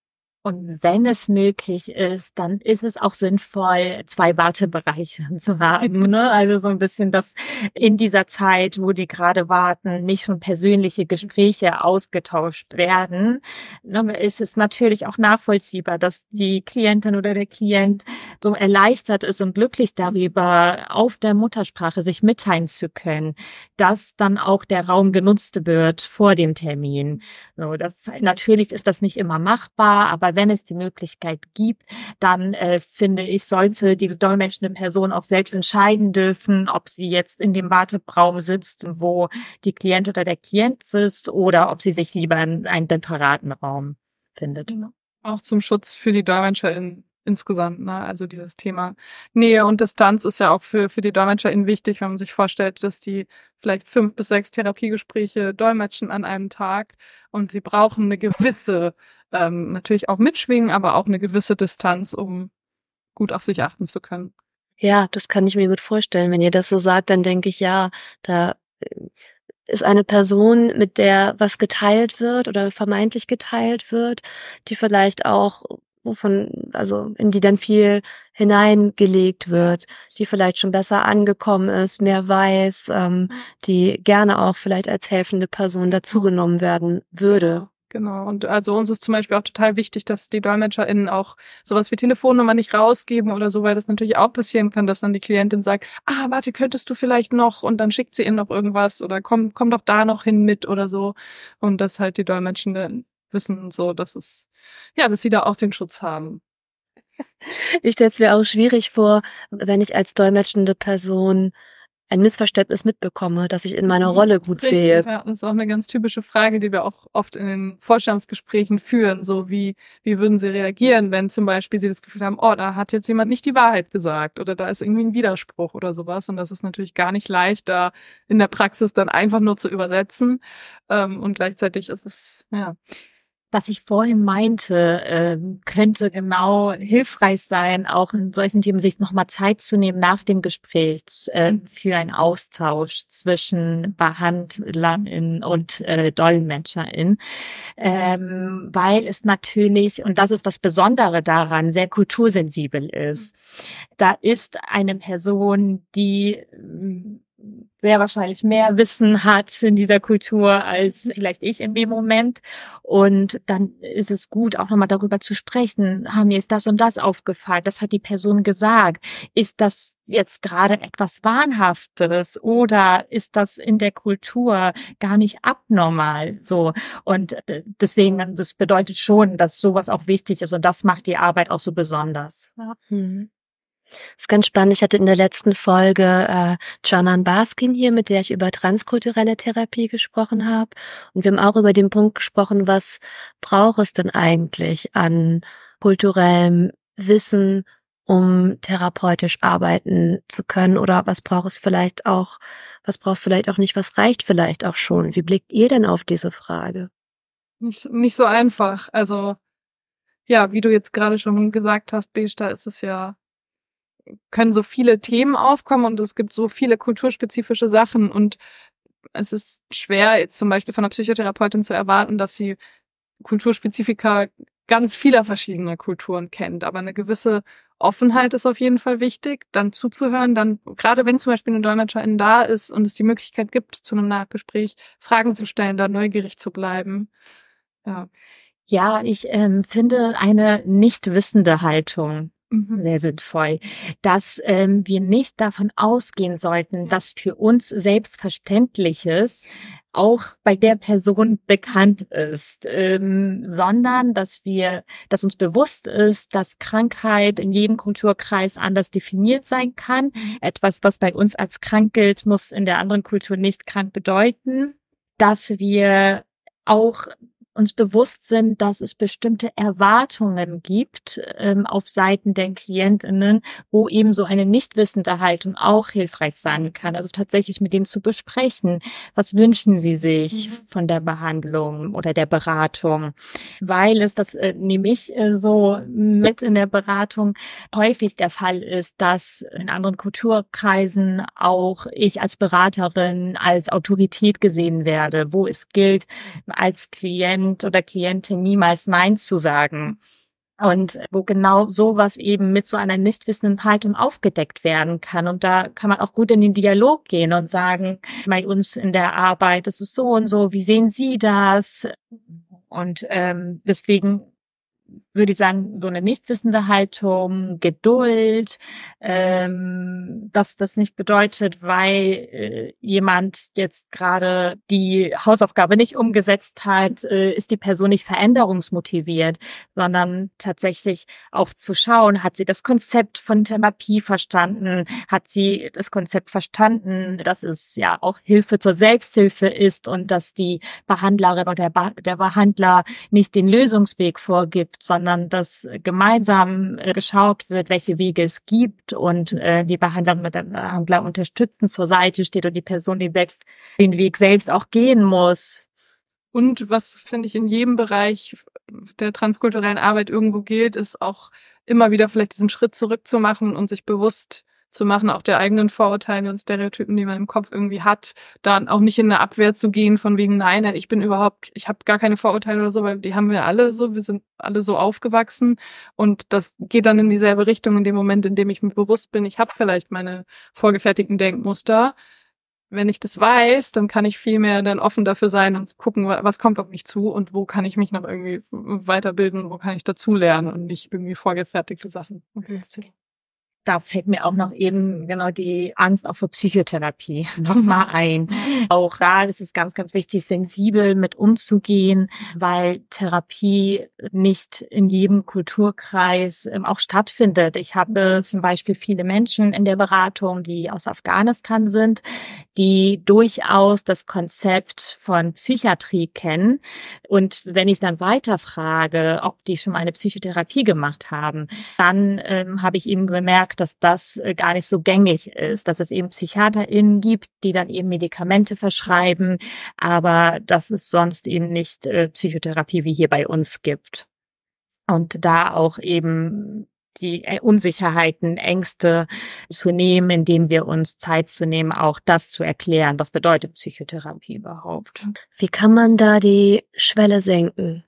Und wenn es möglich ist, dann ist es auch sinnvoll, zwei Wartebereiche zu haben, ne? Also so ein bisschen, dass in dieser Zeit, wo die gerade warten, nicht schon persönliche Gespräche ausgetauscht werden. Ne? Ist es natürlich auch nachvollziehbar, dass die Klientin oder der Klient so erleichtert ist und glücklich darüber, auf der Muttersprache sich mitteilen zu können, dass dann auch der Raum genutzt wird vor dem Termin. So, das natürlich ist das nicht immer machbar, aber wenn es die Möglichkeit gibt, dann äh, finde ich, sollte die dolmetschende Person auch selbst entscheiden dürfen, ob sie jetzt in dem Warteraum sitzt, wo die Klient oder der Klient sitzt, oder ob sie sich lieber in einen separaten Raum findet. Genau. Auch zum Schutz für die DolmetscherInnen insgesamt, ne? Also dieses Thema Nähe und Distanz ist ja auch für für die DolmetscherInnen wichtig, wenn man sich vorstellt, dass die vielleicht fünf bis sechs Therapiegespräche dolmetschen an einem Tag und sie brauchen eine gewisse, ähm, natürlich auch mitschwingen, aber auch eine gewisse Distanz, um gut auf sich achten zu können. Ja, das kann ich mir gut vorstellen. Wenn ihr das so sagt, dann denke ich, ja, da ist eine Person, mit der was geteilt wird oder vermeintlich geteilt wird, die vielleicht auch wovon, also in die dann viel hineingelegt wird, die vielleicht schon besser angekommen ist, mehr weiß, ähm, die gerne auch vielleicht als helfende Person dazugenommen werden würde. Genau, und also uns ist zum Beispiel auch total wichtig, dass die DolmetscherInnen auch sowas wie Telefonnummer nicht rausgeben oder so, weil das natürlich auch passieren kann, dass dann die Klientin sagt, ah, warte, könntest du vielleicht noch, und dann schickt sie ihnen noch irgendwas oder komm, komm doch da noch hin mit oder so, und dass halt die Dolmetschenden wissen so, dass es, ja, dass sie da auch den Schutz haben. Ich stelle es mir auch schwierig vor, wenn ich als dolmetschende Person ein Missverständnis mitbekomme, dass ich in meiner Rolle gut Richtig, sehe. Ja, das ist auch eine ganz typische Frage, die wir auch oft in den Vorstellungsgesprächen führen. So wie, wie würden sie reagieren, wenn zum Beispiel sie das Gefühl haben, oh, da hat jetzt jemand nicht die Wahrheit gesagt oder da ist irgendwie ein Widerspruch oder sowas. Und das ist natürlich gar nicht leicht, da in der Praxis dann einfach nur zu übersetzen. Ähm, und gleichzeitig ist es, ja. Was ich vorhin meinte, äh, könnte genau hilfreich sein, auch in solchen Themen sich nochmal Zeit zu nehmen nach dem Gespräch äh, für einen Austausch zwischen BehandlerInnen und äh, DolmetscherInnen, ähm, weil es natürlich, und das ist das Besondere daran, sehr kultursensibel ist. Da ist eine Person, die sehr wahrscheinlich mehr Wissen hat in dieser Kultur als vielleicht ich in dem Moment. Und dann ist es gut, auch nochmal darüber zu sprechen. Ah, mir ist das und das aufgefallen. Das hat die Person gesagt. Ist das jetzt gerade etwas Wahnhaftes oder ist das in der Kultur gar nicht abnormal? So. Und deswegen, das bedeutet schon, dass sowas auch wichtig ist. Und das macht die Arbeit auch so besonders. Ja. Hm. Das ist ganz spannend. Ich hatte in der letzten Folge äh, Canan Baskin hier, mit der ich über transkulturelle Therapie gesprochen habe. Und wir haben auch über den Punkt gesprochen, was braucht es denn eigentlich an kulturellem wissen, um therapeutisch arbeiten zu können? Oder was braucht es vielleicht auch, was braucht es vielleicht auch nicht, was reicht vielleicht auch schon? Wie blickt ihr denn auf diese Frage? Nicht, nicht so einfach. Also, ja, wie du jetzt gerade schon gesagt hast, Beige, da ist es ja, können so viele Themen aufkommen und es gibt so viele kulturspezifische Sachen und es ist schwer, jetzt zum Beispiel von einer Psychotherapeutin zu erwarten, dass sie Kulturspezifika ganz vieler verschiedener Kulturen kennt. Aber eine gewisse Offenheit ist auf jeden Fall wichtig, dann zuzuhören, dann, gerade wenn zum Beispiel eine Dolmetscherin da ist und es die Möglichkeit gibt, zu einem Nachgespräch Fragen zu stellen, da neugierig zu bleiben. Ja, Ja, ich ähm, finde eine nicht wissende Haltung mhm. sehr sinnvoll, dass ähm, wir nicht davon ausgehen sollten, dass für uns Selbstverständliches auch bei der Person bekannt ist, ähm, sondern dass wir, dass uns bewusst ist, dass Krankheit in jedem Kulturkreis anders definiert sein kann. Etwas, was bei uns als krank gilt, muss in der anderen Kultur nicht krank bedeuten. Dass wir auch uns bewusst sind, dass es bestimmte Erwartungen gibt ähm, auf Seiten der KlientInnen, wo eben so eine nicht wissende Haltung auch hilfreich sein kann. Also tatsächlich mit denen zu besprechen, was wünschen sie sich mhm. von der Behandlung oder der Beratung. Weil es, das äh, nehme ich äh, so mit in der Beratung, häufig der Fall ist, dass in anderen Kulturkreisen auch ich als Beraterin, als Autorität gesehen werde, wo es gilt, als Klient oder Klientin niemals Nein zu sagen. Und wo genau sowas eben mit so einer nicht wissenden Haltung aufgedeckt werden kann. Und da kann man auch gut in den Dialog gehen und sagen, bei uns in der Arbeit ist es so und so, wie sehen Sie das? Und ähm, deswegen würde ich sagen, so eine nicht wissende Haltung, Geduld, ähm, dass das nicht bedeutet, weil äh, jemand jetzt gerade die Hausaufgabe nicht umgesetzt hat, äh, ist die Person nicht veränderungsmotiviert, sondern tatsächlich auch zu schauen, hat sie das Konzept von Therapie verstanden, hat sie das Konzept verstanden, dass es ja auch Hilfe zur Selbsthilfe ist und dass die Behandlerin oder der, Be- der Behandler nicht den Lösungsweg vorgibt, sondern dass gemeinsam äh, geschaut wird, welche Wege es gibt und äh, die Behandlerin mit dem Behandler unterstützend zur Seite steht und die Person, die selbst den Weg selbst auch gehen muss. Und was, finde ich, in jedem Bereich der transkulturellen Arbeit irgendwo gilt, ist auch immer wieder vielleicht diesen Schritt zurückzumachen und sich bewusst zu machen, auch der eigenen Vorurteile und Stereotypen, die man im Kopf irgendwie hat, dann auch nicht in eine Abwehr zu gehen von wegen, nein, ich bin überhaupt, ich habe gar keine Vorurteile oder so, weil die haben wir alle so, wir sind alle so aufgewachsen und das geht dann in dieselbe Richtung in dem Moment, in dem ich mir bewusst bin, ich habe vielleicht meine vorgefertigten Denkmuster. Wenn ich das weiß, dann kann ich viel mehr dann offen dafür sein und gucken, was kommt auf mich zu und wo kann ich mich noch irgendwie weiterbilden, wo kann ich dazulernen und nicht irgendwie vorgefertigte Sachen. Okay. Da fällt mir auch noch eben genau die Angst auch vor Psychotherapie nochmal ein. Auch da ist es ganz, ganz wichtig, sensibel mit umzugehen, weil Therapie nicht in jedem Kulturkreis ähm, auch stattfindet. Ich habe zum Beispiel viele Menschen in der Beratung, die aus Afghanistan sind, die durchaus das Konzept von Psychiatrie kennen. Und wenn ich dann weiterfrage, ob die schon mal eine Psychotherapie gemacht haben, dann ähm, habe ich eben bemerkt, dass das äh, gar nicht so gängig ist, dass es eben PsychiaterInnen gibt, die dann eben Medikamente verschreiben, aber dass es sonst eben nicht äh, Psychotherapie wie hier bei uns gibt. Und da auch eben die Unsicherheiten, Ängste zu nehmen, indem wir uns Zeit zu nehmen, auch das zu erklären. Was bedeutet Psychotherapie überhaupt? Wie kann man da die Schwelle senken?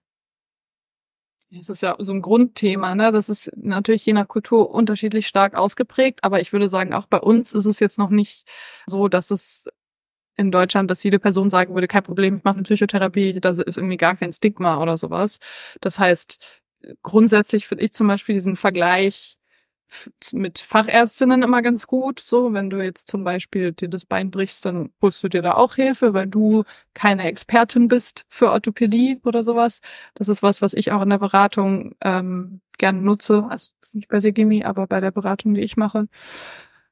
Das ist ja so ein Grundthema, ne? Das ist natürlich je nach Kultur unterschiedlich stark ausgeprägt, aber ich würde sagen, auch bei uns ist es jetzt noch nicht so, dass es in Deutschland, dass jede Person sagen würde, kein Problem, ich mache eine Psychotherapie, da ist irgendwie gar kein Stigma oder sowas. Das heißt, grundsätzlich finde ich zum Beispiel diesen Vergleich mit Fachärztinnen immer ganz gut. So, wenn du jetzt zum Beispiel dir das Bein brichst, dann holst du dir da auch Hilfe, weil du keine Expertin bist für Orthopädie oder sowas. Das ist was, was ich auch in der Beratung ähm, gerne nutze. Also nicht bei Segemi, aber bei der Beratung, die ich mache.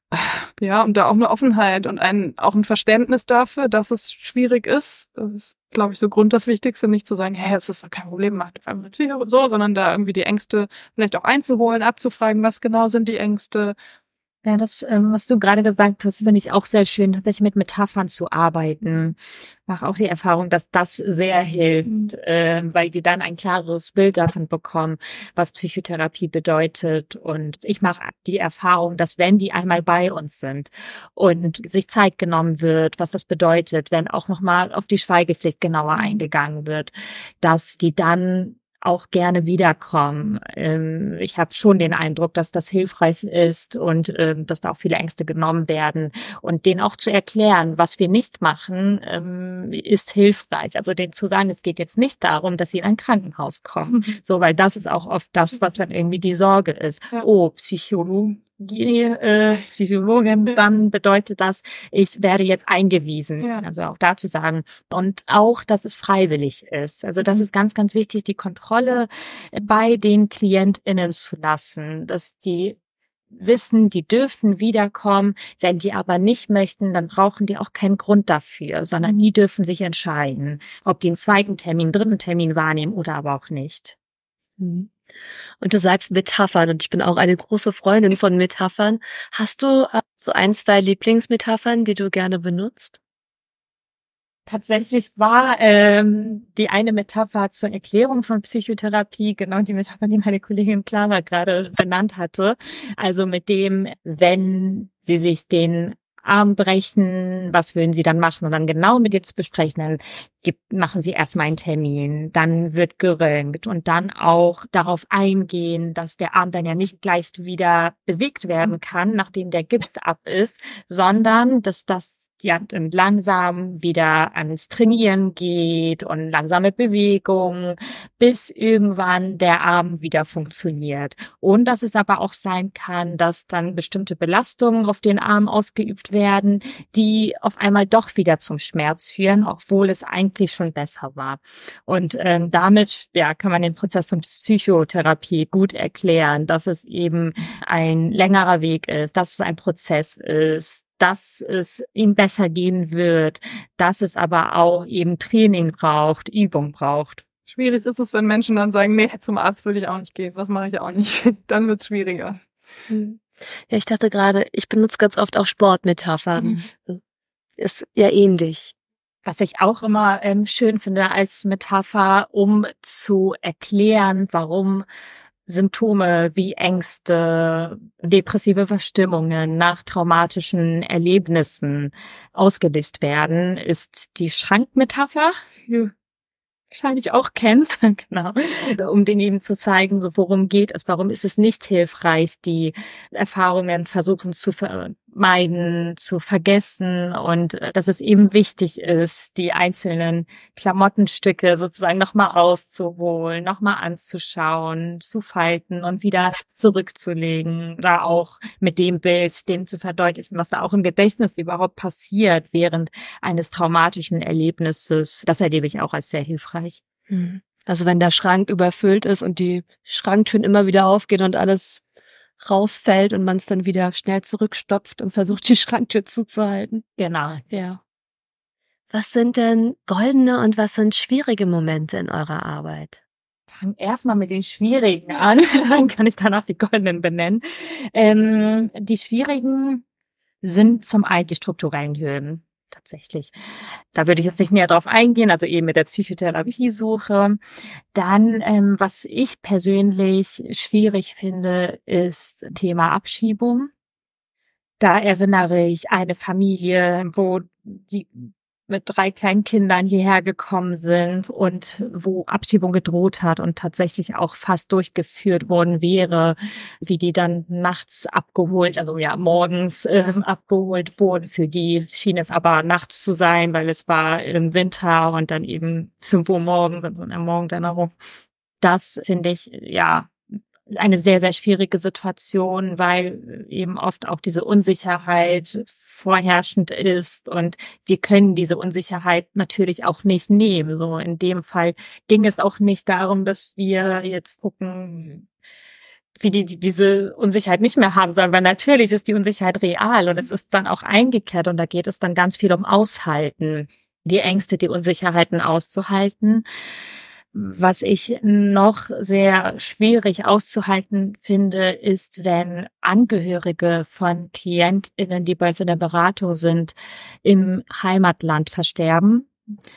Ja, und da auch eine Offenheit und ein, auch ein Verständnis dafür, dass es schwierig ist. Das ist, glaube ich, so Grund das Wichtigste, nicht zu sagen, hey, es ist doch kein Problem, macht einfach Psycho und so, sondern da irgendwie die Ängste vielleicht auch einzuholen, abzufragen, was genau sind die Ängste. Ja, das, ähm, was du gerade gesagt hast, finde ich auch sehr schön, tatsächlich mit Metaphern zu arbeiten. Ich mache auch die Erfahrung, dass das sehr hilft, äh, weil die dann ein klares Bild davon bekommen, was Psychotherapie bedeutet. Und ich mache die Erfahrung, dass wenn die einmal bei uns sind und sich Zeit genommen wird, was das bedeutet, wenn auch nochmal auf die Schweigepflicht genauer eingegangen wird, dass die dann auch gerne wiederkommen. Ähm, ich habe schon den Eindruck, dass das hilfreich ist und ähm, dass da auch viele Ängste genommen werden. Und denen auch zu erklären, was wir nicht machen, ähm, ist hilfreich. Also denen zu sagen, es geht jetzt nicht darum, dass sie in ein Krankenhaus kommen. So, weil das ist auch oft das, was dann irgendwie die Sorge ist. Ja. Oh, Psychologie. Die äh, Psychologin, dann bedeutet das, ich werde jetzt eingewiesen. Ja. Also auch dazu sagen. Und auch, dass es freiwillig ist. Also das Mhm. ist ganz, ganz wichtig, die Kontrolle bei den KlientInnen zu lassen, dass die wissen, die dürfen wiederkommen. Wenn die aber nicht möchten, dann brauchen die auch keinen Grund dafür, sondern die dürfen sich entscheiden, ob die einen zweiten Termin, dritten Termin wahrnehmen oder aber auch nicht. Mhm. Und du sagst Metaphern und ich bin auch eine große Freundin von Metaphern. Hast du äh, so ein, zwei Lieblingsmetaphern, die du gerne benutzt? Tatsächlich war ähm, die eine Metapher zur Erklärung von Psychotherapie genau die Metapher, die meine Kollegin Clara gerade benannt hatte. Also mit dem, wenn sie sich den Arm brechen, was würden sie dann machen? Und dann genau mit dir zu besprechen, dann gibt, machen sie erstmal einen Termin, dann wird geröntgt und dann auch darauf eingehen, dass der Arm dann ja nicht gleich wieder bewegt werden kann, nachdem der Gips ab ist, sondern dass das ja dann langsam wieder ans Trainieren geht und langsame Bewegungen, bis irgendwann der Arm wieder funktioniert. Und dass es aber auch sein kann, dass dann bestimmte Belastungen auf den Arm ausgeübt werden, die auf einmal doch wieder zum Schmerz führen, obwohl es eigentlich schon besser war. Und ähm, damit ja kann man den Prozess von Psychotherapie gut erklären, dass es eben ein längerer Weg ist, dass es ein Prozess ist, dass es ihm besser gehen wird, dass es aber auch eben Training braucht, Übung braucht. Schwierig ist es, wenn Menschen dann sagen, nee, zum Arzt will ich auch nicht gehen, was mache ich auch nicht. Dann wird's schwieriger. Ja, ich dachte gerade, ich benutze ganz oft auch Sportmetaphern. Mhm. Ist ja ähnlich. Was ich auch immer ähm, schön finde als Metapher, um zu erklären, warum Symptome wie Ängste, depressive Verstimmungen nach traumatischen Erlebnissen ausgelöst werden, ist die Schrankmetapher. Ja. Wahrscheinlich auch kennst, genau, um denen eben zu zeigen, so worum geht es, warum ist es nicht hilfreich, die Erfahrungen versuchen zu vermeiden, zu vergessen und dass es eben wichtig ist, die einzelnen Klamottenstücke sozusagen nochmal rauszuholen, nochmal anzuschauen, zu falten und wieder zurückzulegen oder auch mit dem Bild, dem zu verdeutlichen, was da auch im Gedächtnis überhaupt passiert während eines traumatischen Erlebnisses. Das erlebe ich auch als sehr hilfreich. Also wenn der Schrank überfüllt ist und die Schranktüren immer wieder aufgehen und alles rausfällt und man es dann wieder schnell zurückstopft und versucht, die Schranktür zuzuhalten. Genau. Ja. Was sind denn goldene und was sind schwierige Momente in eurer Arbeit? Fang erstmal mit den schwierigen an, dann kann ich danach die goldenen benennen. Ähm, die schwierigen sind zum einen die strukturellen Hürden. Tatsächlich. Da würde ich jetzt nicht näher drauf eingehen, also eben mit der Psychotherapiesuche. Dann, ähm, was ich persönlich schwierig finde, ist Thema Abschiebung. Da erinnere ich eine Familie, wo die mit drei kleinen Kindern hierher gekommen sind und wo Abschiebung gedroht hat und tatsächlich auch fast durchgeführt worden wäre, wie die dann nachts abgeholt, also ja morgens äh, abgeholt wurden. Für die schien es aber nachts zu sein, weil es war im Winter und dann eben fünf Uhr morgens, also in der Morgendämmerung. Das finde ich, ja, eine sehr, sehr schwierige Situation, weil eben oft auch diese Unsicherheit vorherrschend ist und wir können diese Unsicherheit natürlich auch nicht nehmen. So in dem Fall ging es auch nicht darum, dass wir jetzt gucken, wie die, die diese Unsicherheit nicht mehr haben sollen, weil natürlich ist die Unsicherheit real und es ist dann auch eingekehrt und da geht es dann ganz viel um Aushalten, die Ängste, die Unsicherheiten auszuhalten. Was ich noch sehr schwierig auszuhalten finde, ist, wenn Angehörige von KlientInnen, die bei uns in der Beratung sind, im Heimatland versterben,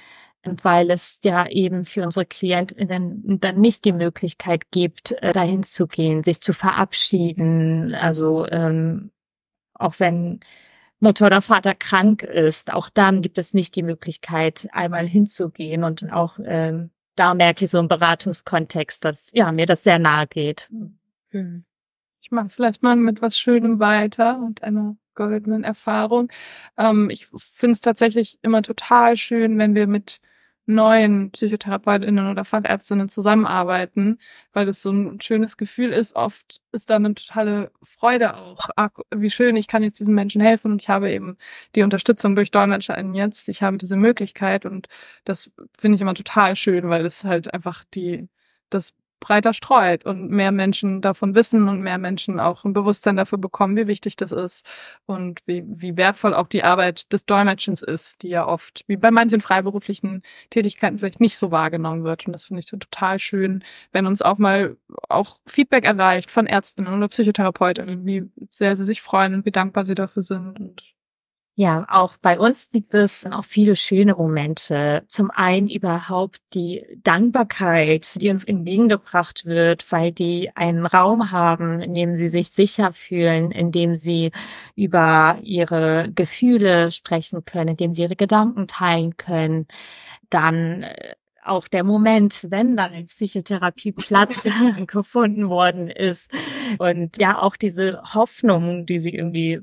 weil es ja eben für unsere KlientInnen dann nicht die Möglichkeit gibt, dahin zu gehen, sich zu verabschieden. Also ähm, auch wenn Mutter oder Vater krank ist, auch dann gibt es nicht die Möglichkeit, einmal hinzugehen und auch ähm, da merke ich so im Beratungskontext, dass ja mir das sehr nahe geht. Hm. Ich mache vielleicht mal mit was Schönem weiter und einer goldenen Erfahrung. Ähm, ich finde es tatsächlich immer total schön, wenn wir mit neuen PsychotherapeutInnen oder Fachärztinnen zusammenarbeiten, weil das so ein schönes Gefühl ist. Oft ist da eine totale Freude auch. Ach, wie schön, ich kann jetzt diesen Menschen helfen und ich habe eben die Unterstützung durch DolmetscherInnen jetzt. Ich habe diese Möglichkeit und das finde ich immer total schön, weil es halt einfach die, das breiter streut und mehr Menschen davon wissen und mehr Menschen auch ein Bewusstsein dafür bekommen, wie wichtig das ist und wie, wie wertvoll auch die Arbeit des Dolmetschens ist, die ja oft, wie bei manchen freiberuflichen Tätigkeiten vielleicht nicht so wahrgenommen wird. Und das finde ich total schön, wenn uns auch mal auch Feedback erreicht von Ärztinnen oder Psychotherapeutinnen, wie sehr sie sich freuen und wie dankbar sie dafür sind. Und ja, auch bei uns gibt es auch viele schöne Momente. Zum einen überhaupt die Dankbarkeit, die uns entgegengebracht wird, weil die einen Raum haben, in dem sie sich sicher fühlen, in dem sie über ihre Gefühle sprechen können, in dem sie ihre Gedanken teilen können. Dann auch der Moment, wenn dann ein Psychotherapieplatz gefunden worden ist. Und ja, auch diese Hoffnung, die sie irgendwie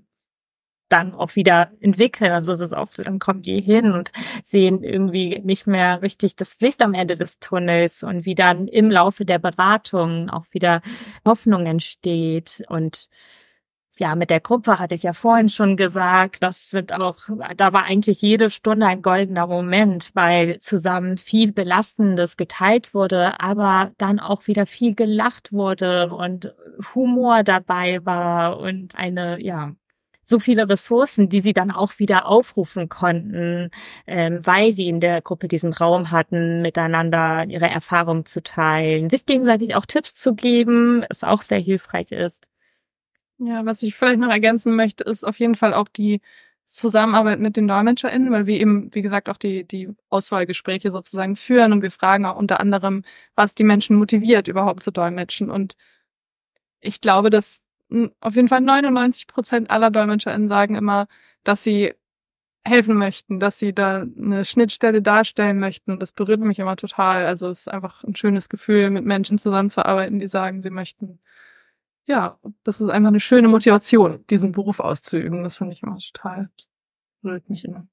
dann auch wieder entwickeln. Also es ist oft, dann kommen die hin und sehen irgendwie nicht mehr richtig das Licht am Ende des Tunnels und wie dann im Laufe der Beratung auch wieder Hoffnung entsteht. Und ja, mit der Gruppe hatte ich ja vorhin schon gesagt, das sind auch, da war eigentlich jede Stunde ein goldener Moment, weil zusammen viel Belastendes geteilt wurde, aber dann auch wieder viel gelacht wurde und Humor dabei war und eine, ja, so viele Ressourcen, die sie dann auch wieder aufrufen konnten, ähm, weil sie in der Gruppe diesen Raum hatten, miteinander ihre Erfahrungen zu teilen, sich gegenseitig auch Tipps zu geben, was auch sehr hilfreich ist. Ja, was ich vielleicht noch ergänzen möchte, ist auf jeden Fall auch die Zusammenarbeit mit den DolmetscherInnen, weil wir eben, wie gesagt, auch die die Auswahlgespräche sozusagen führen und wir fragen auch unter anderem, was die Menschen motiviert, überhaupt zu dolmetschen. Und ich glaube, dass auf jeden Fall neunundneunzig Prozent aller DolmetscherInnen sagen immer, dass sie helfen möchten, dass sie da eine Schnittstelle darstellen möchten. Und das berührt mich immer total. Also es ist einfach ein schönes Gefühl, mit Menschen zusammenzuarbeiten, die sagen, sie möchten. Ja, das ist einfach eine schöne Motivation, diesen Beruf auszuüben. Das finde ich immer total, berührt mich immer.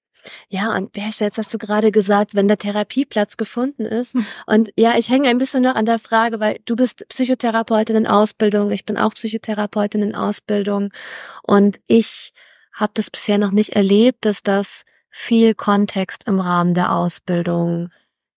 Ja, und Berchte, jetzt hast du gerade gesagt, wenn der Therapieplatz gefunden ist. Und ja, ich hänge ein bisschen noch an der Frage, weil du bist Psychotherapeutin in Ausbildung, ich bin auch Psychotherapeutin in Ausbildung. Und ich habe das bisher noch nicht erlebt, dass das viel Kontext im Rahmen der Ausbildung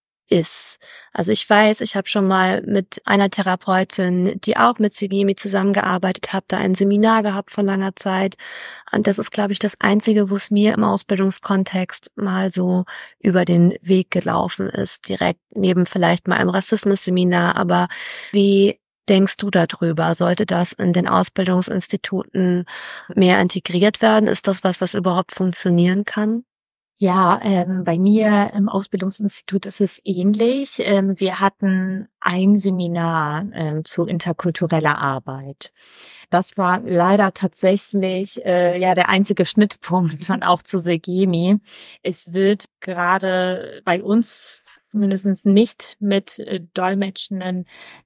ist. Also ich weiß, ich habe schon mal mit einer Therapeutin, die auch mit Segemi zusammengearbeitet hat, da ein Seminar gehabt vor langer Zeit. Und das ist, glaube ich, das Einzige, wo es mir im Ausbildungskontext mal so über den Weg gelaufen ist, direkt neben vielleicht mal einem Rassismus-Seminar. Aber wie denkst du darüber? Sollte das in den Ausbildungsinstituten mehr integriert werden? Ist das was, was überhaupt funktionieren kann? Ja, ähm, bei mir im Ausbildungsinstitut ist es ähnlich. Ähm, wir hatten ein Seminar ähm, zu interkultureller Arbeit. Das war leider tatsächlich äh, ja der einzige Schnittpunkt dann auch zu Segemi. Es wird gerade bei uns mindestens nicht mit äh, Dolmetschenden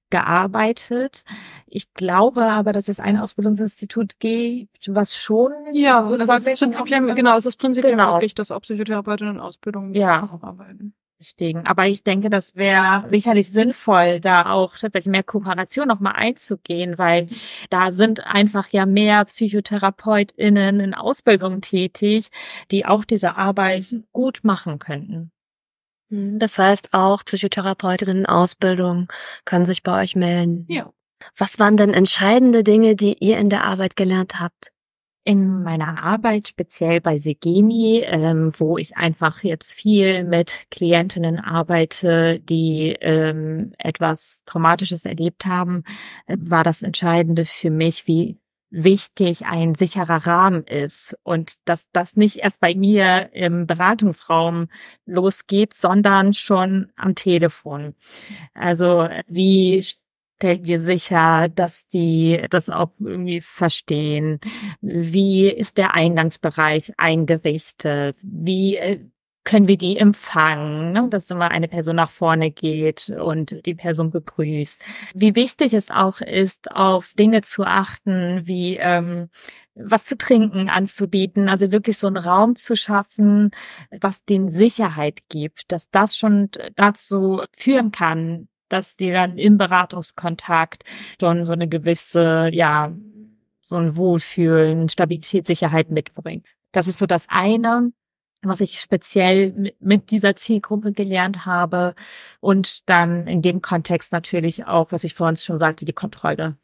gearbeitet. Ich glaube aber, dass es ein Ausbildungsinstitut gibt, was schon... Ja, das ist prinzipiell, genau, es ist prinzipiell genau. möglich, dass auch Psychotherapeutinnen in Ausbildung ja. arbeiten. Deswegen. Aber ich denke, das wäre sicherlich sinnvoll, da auch tatsächlich mehr Kooperation nochmal einzugehen, weil da sind einfach ja mehr PsychotherapeutInnen in Ausbildung tätig, die auch diese Arbeit gut machen könnten. Das heißt, auch Psychotherapeutinnen in Ausbildung können sich bei euch melden. Ja. Was waren denn entscheidende Dinge, die ihr in der Arbeit gelernt habt? In meiner Arbeit, speziell bei Segemi, ähm, wo ich einfach jetzt viel mit Klientinnen arbeite, die ähm, etwas Traumatisches erlebt haben, äh, war das Entscheidende für mich, wie wichtig ein sicherer Rahmen ist und dass das nicht erst bei mir im Beratungsraum losgeht, sondern schon am Telefon. Also wie stellen wir sicher, dass die das auch irgendwie verstehen? Wie ist der Eingangsbereich eingerichtet? Wie äh, können wir die empfangen, ne? Dass immer eine Person nach vorne geht und die Person begrüßt. Wie wichtig es auch ist, auf Dinge zu achten, wie ähm, was zu trinken anzubieten, also wirklich so einen Raum zu schaffen, was denen Sicherheit gibt, dass das schon dazu führen kann, dass die dann im Beratungskontakt schon so eine gewisse, ja, so ein Wohlfühlen, Stabilität, Sicherheit mitbringt. Das ist so das eine, was ich speziell mit dieser Zielgruppe gelernt habe. Und dann in dem Kontext natürlich auch, was ich vorhin schon sagte, die Kontrolle.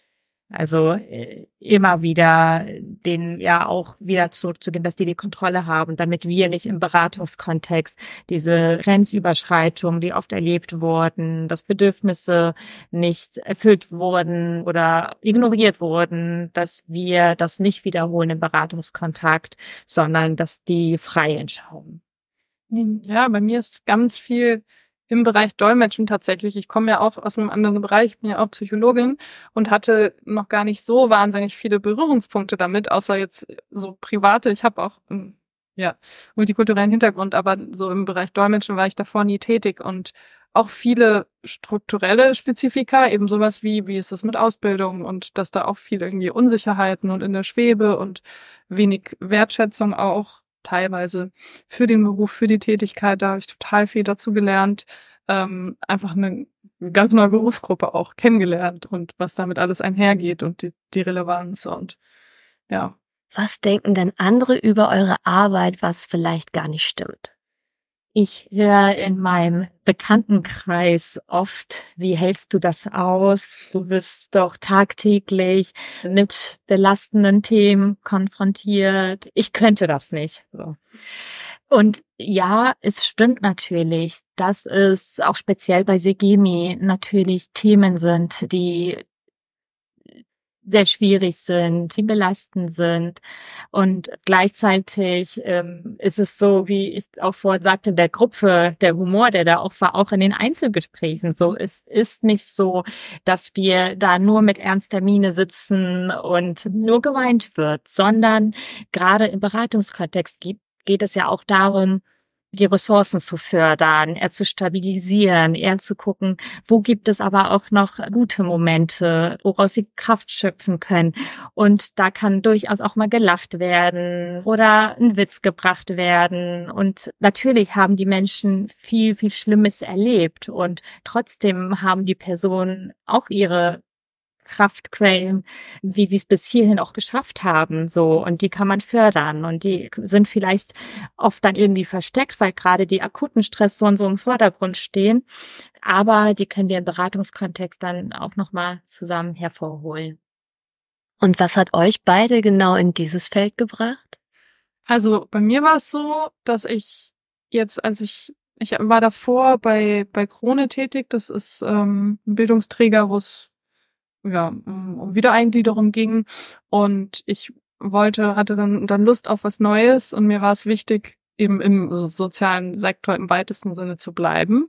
Also äh, immer wieder denen ja auch wieder zurückzugehen, dass die die Kontrolle haben, damit wir nicht im Beratungskontext diese Grenzüberschreitungen, die oft erlebt wurden, dass Bedürfnisse nicht erfüllt wurden oder ignoriert wurden, dass wir das nicht wiederholen im Beratungskontakt, sondern dass die frei entscheiden. Ja, bei mir ist ganz viel im Bereich Dolmetschen tatsächlich. Ich komme ja auch aus einem anderen Bereich, ich bin ja auch Psychologin und hatte noch gar nicht so wahnsinnig viele Berührungspunkte damit, außer jetzt so private. Ich habe auch einen, ja, multikulturellen Hintergrund, aber so im Bereich Dolmetschen war ich davor nie tätig und auch viele strukturelle Spezifika, eben sowas wie, wie ist es mit Ausbildung und dass da auch viel irgendwie Unsicherheiten und in der Schwebe und wenig Wertschätzung auch teilweise für den Beruf, für die Tätigkeit, da habe ich total viel dazu gelernt, ähm, einfach eine ganz neue Berufsgruppe auch kennengelernt und was damit alles einhergeht und die, die Relevanz und ja. Was denken denn andere über eure Arbeit, was vielleicht gar nicht stimmt? Ich höre in meinem Bekanntenkreis oft, wie hältst du das aus? Du bist doch tagtäglich mit belastenden Themen konfrontiert. Ich könnte das nicht. So. Und ja, es stimmt natürlich, dass es auch speziell bei Segemi natürlich Themen sind, die sehr schwierig sind, die belastend sind. Und gleichzeitig ähm, ist es so, wie ich auch vorhin sagte, der Gruppe, der Humor, der da auch war, auch in den Einzelgesprächen so. Es ist nicht so, dass wir da nur mit ernster Miene sitzen und nur geweint wird, sondern gerade im Beratungskontext geht, geht es ja auch darum, die Ressourcen zu fördern, eher zu stabilisieren, eher zu gucken, wo gibt es aber auch noch gute Momente, woraus sie Kraft schöpfen können. Und da kann durchaus auch mal gelacht werden oder ein Witz gebracht werden. Und natürlich haben die Menschen viel, viel Schlimmes erlebt. Und trotzdem haben die Personen auch ihre Kraftquellen, wie wir es bis hierhin auch geschafft haben, so, und die kann man fördern und die sind vielleicht oft dann irgendwie versteckt, weil gerade die akuten Stressoren so im Vordergrund stehen, aber die können wir im Beratungskontext dann auch nochmal zusammen hervorholen. Und was hat euch beide genau in dieses Feld gebracht? Also bei mir war es so, dass ich jetzt, als ich ich war davor bei bei Krone tätig, das ist ähm, ein Bildungsträger, wo es ja, um Wiedereingliederung ging und ich wollte, hatte dann, dann Lust auf was Neues und mir war es wichtig, eben im sozialen Sektor im weitesten Sinne zu bleiben.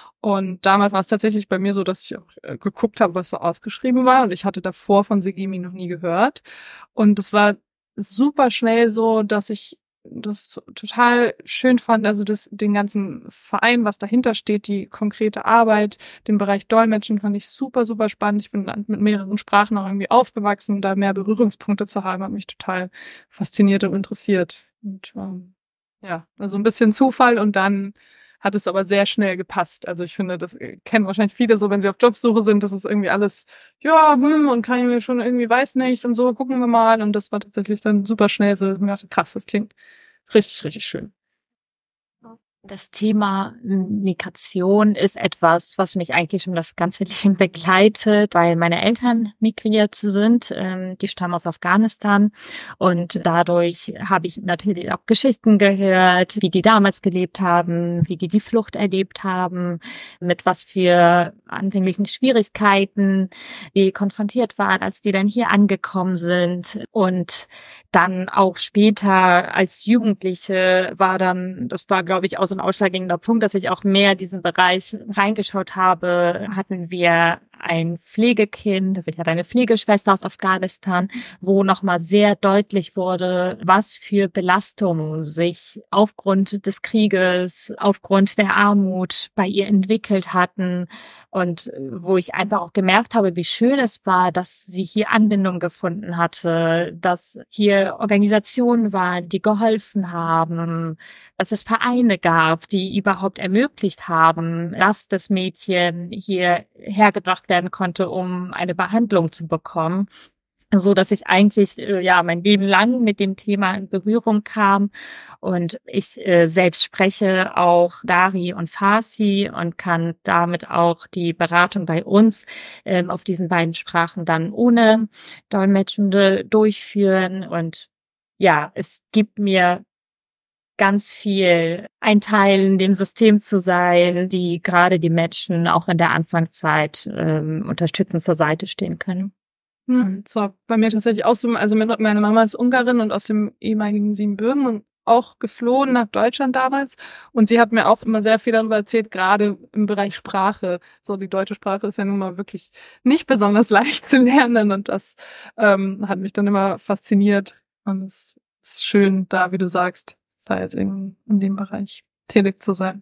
Und damals war es tatsächlich bei mir so, dass ich auch geguckt habe, was so ausgeschrieben war und ich hatte davor von Segemi noch nie gehört und es war super schnell so, dass ich das total schön fand, also das, den ganzen Verein, was dahinter steht, die konkrete Arbeit, den Bereich Dolmetschen fand ich super, super spannend. Ich bin mit mehreren Sprachen auch irgendwie aufgewachsen, da mehr Berührungspunkte zu haben, hat mich total fasziniert und interessiert. Und ähm, ja, also ein bisschen Zufall und dann hat es aber sehr schnell gepasst. Also ich finde, das kennen wahrscheinlich viele so, wenn sie auf Jobsuche sind, das ist irgendwie alles, ja, hm, und kann ich mir schon irgendwie, weiß nicht und so, gucken wir mal. Und das war tatsächlich dann super schnell so, dass ich mir dachte, krass, das klingt richtig, richtig schön. Das Thema Migration ist etwas, was mich eigentlich schon das ganze Leben begleitet, weil meine Eltern migriert sind. Ähm, die stammen aus Afghanistan und dadurch habe ich natürlich auch Geschichten gehört, wie die damals gelebt haben, wie die die Flucht erlebt haben, mit was für anfänglichen Schwierigkeiten die konfrontiert waren, als die dann hier angekommen sind. Und dann auch später als Jugendliche war dann, das war, glaube ich, auch so ein ausschlaggebender Punkt, dass ich auch mehr diesen Bereich reingeschaut habe, hatten wir ein Pflegekind, also ich hatte eine Pflegeschwester aus Afghanistan, wo nochmal sehr deutlich wurde, was für Belastungen sich aufgrund des Krieges, aufgrund der Armut bei ihr entwickelt hatten und wo ich einfach auch gemerkt habe, wie schön es war, dass sie hier Anbindung gefunden hatte, dass hier Organisationen waren, die geholfen haben, dass es Vereine gab, die überhaupt ermöglicht haben, dass das Mädchen hier hergebracht werden konnte, um eine Behandlung zu bekommen, so dass ich eigentlich ja mein Leben lang mit dem Thema in Berührung kam und ich äh, selbst spreche auch Dari und Farsi und kann damit auch die Beratung bei uns ähm, auf diesen beiden Sprachen dann ohne Dolmetschende durchführen und ja, es gibt mir ganz viel ein Teil in dem System zu sein, die gerade die Menschen auch in der Anfangszeit ähm, unterstützend zur Seite stehen können. Hm, das war bei mir tatsächlich auch so, also meine Mama ist Ungarin und aus dem ehemaligen Siebenbürgen und auch geflohen nach Deutschland damals. Und sie hat mir auch immer sehr viel darüber erzählt, gerade im Bereich Sprache. So, die deutsche Sprache ist ja nun mal wirklich nicht besonders leicht zu lernen und das ähm, hat mich dann immer fasziniert. Und es ist schön, da, wie du sagst, da jetzt in, in dem Bereich tätig zu sein.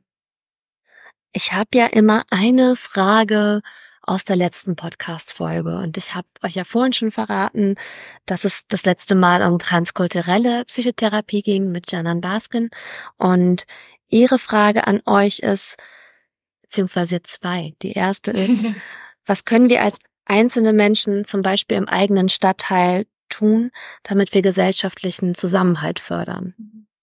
Ich habe ja immer eine Frage aus der letzten Podcast-Folge und ich habe euch ja vorhin schon verraten, dass es das letzte Mal um transkulturelle Psychotherapie ging mit Canan Baskin und ihre Frage an euch ist, beziehungsweise zwei. Die erste ist, was können wir als einzelne Menschen zum Beispiel im eigenen Stadtteil tun, damit wir gesellschaftlichen Zusammenhalt fördern?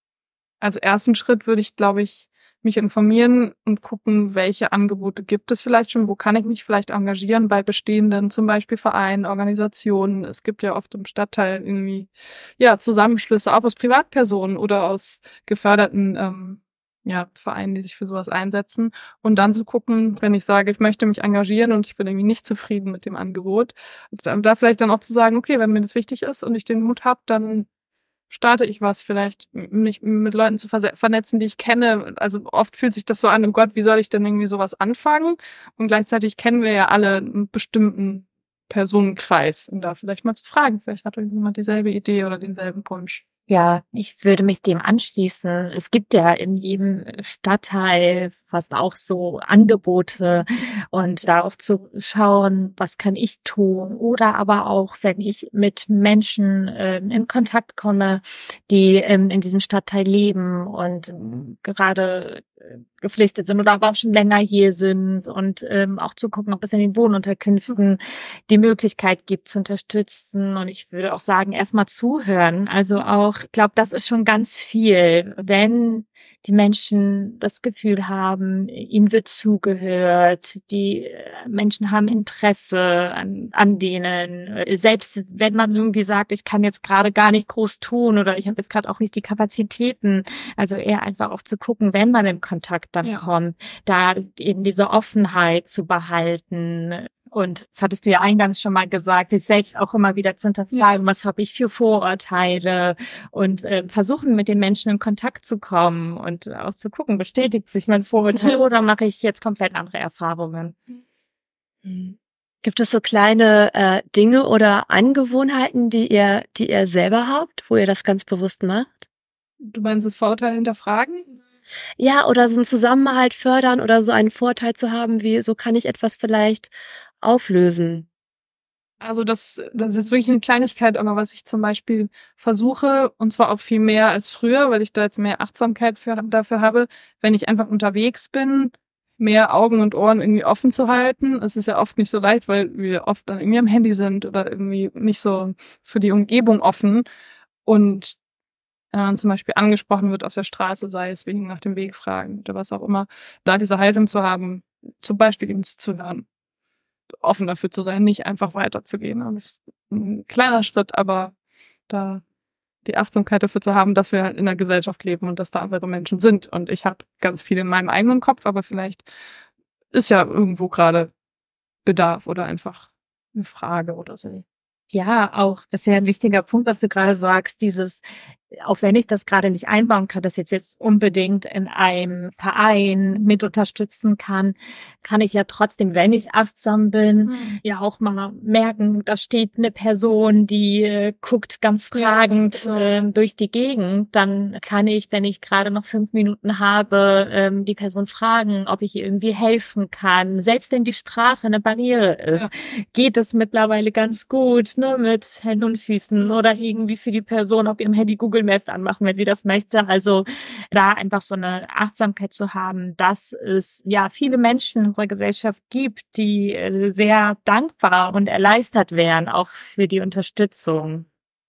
Als ersten Schritt würde ich, glaube ich, mich informieren und gucken, welche Angebote gibt es vielleicht schon, wo kann ich mich vielleicht engagieren bei bestehenden, zum Beispiel Vereinen, Organisationen. Es gibt ja oft im Stadtteil irgendwie ja Zusammenschlüsse, auch aus Privatpersonen oder aus geförderten ähm, ja Vereinen, die sich für sowas einsetzen. Und dann zu gucken, wenn ich sage, ich möchte mich engagieren und ich bin irgendwie nicht zufrieden mit dem Angebot, da vielleicht dann auch zu sagen, okay, wenn mir das wichtig ist und ich den Mut habe, dann starte ich was, vielleicht mich mit Leuten zu vernetzen, die ich kenne. Also oft fühlt sich das so an, oh Gott, wie soll ich denn irgendwie sowas anfangen? Und gleichzeitig kennen wir ja alle einen bestimmten Personenkreis. Und da vielleicht mal zu fragen, vielleicht hat irgendjemand dieselbe Idee oder denselben Wunsch. Ja, ich würde mich dem anschließen. Es gibt ja in jedem Stadtteil fast auch so Angebote und da auch zu schauen, was kann ich tun oder aber auch, wenn ich mit Menschen äh, in Kontakt komme, die ähm, in diesem Stadtteil leben und ähm, gerade äh, geflüchtet sind oder aber auch schon länger hier sind und ähm, auch zu gucken, ob es in den Wohnunterkünften die Möglichkeit gibt zu unterstützen und ich würde auch sagen, erstmal zuhören. Also auch, ich glaube, das ist schon ganz viel, wenn die Menschen das Gefühl haben, ihnen wird zugehört, die Menschen haben Interesse an, an denen. Selbst wenn man irgendwie sagt, ich kann jetzt gerade gar nicht groß tun oder ich habe jetzt gerade auch nicht die Kapazitäten, also eher einfach auch zu gucken, wenn man in Kontakt dann ja. kommt, da eben diese Offenheit zu behalten. Und das hattest du ja eingangs schon mal gesagt, sich selbst auch immer wieder zu hinterfragen, ja. was habe ich für Vorurteile und äh, versuchen mit den Menschen in Kontakt zu kommen und auch zu gucken, bestätigt sich mein Vorurteil oder mache ich jetzt komplett andere Erfahrungen. Gibt es so kleine äh, Dinge oder Angewohnheiten, die ihr, die ihr selber habt, wo ihr das ganz bewusst macht? Du meinst das Vorurteil hinterfragen? Ja, oder so einen Zusammenhalt fördern oder so einen Vorteil zu haben, wie so kann ich etwas vielleicht auflösen. Also das, das ist jetzt wirklich eine Kleinigkeit, aber was ich zum Beispiel versuche, und zwar auch viel mehr als früher, weil ich da jetzt mehr Achtsamkeit für, dafür habe, wenn ich einfach unterwegs bin, mehr Augen und Ohren irgendwie offen zu halten. Es ist ja oft nicht so leicht, weil wir oft dann irgendwie am Handy sind oder irgendwie nicht so für die Umgebung offen. Und wenn man zum Beispiel angesprochen wird auf der Straße, sei es wegen nach dem Weg fragen oder was auch immer, da diese Haltung zu haben, zum Beispiel eben zuzuhören, offen dafür zu sein, nicht einfach weiterzugehen. Und das ist ein kleiner Schritt, aber da die Achtsamkeit dafür zu haben, dass wir in einer Gesellschaft leben und dass da andere Menschen sind. Und ich habe ganz viel in meinem eigenen Kopf, aber vielleicht ist ja irgendwo gerade Bedarf oder einfach eine Frage oder so. Ja, auch, das ist ja ein wichtiger Punkt, was du gerade sagst, dieses, auch wenn ich das gerade nicht einbauen kann, das jetzt jetzt unbedingt in einem Verein mit unterstützen kann, kann ich ja trotzdem, wenn ich achtsam bin, mhm. ja auch mal merken, da steht eine Person, die äh, guckt ganz fragend ja, äh, durch die Gegend. Dann kann ich, wenn ich gerade noch fünf Minuten habe, ähm, die Person fragen, ob ich ihr irgendwie helfen kann. Selbst wenn die Sprache eine Barriere ist, ja. geht es mittlerweile ganz gut, ne, mit Händen und Füßen oder irgendwie für die Person auf ihrem Handy Google Maps anmachen, wenn sie das möchte. Also da einfach so eine Achtsamkeit zu haben, dass es ja viele Menschen in unserer Gesellschaft gibt, die äh, sehr dankbar und erleichtert wären, auch für die Unterstützung.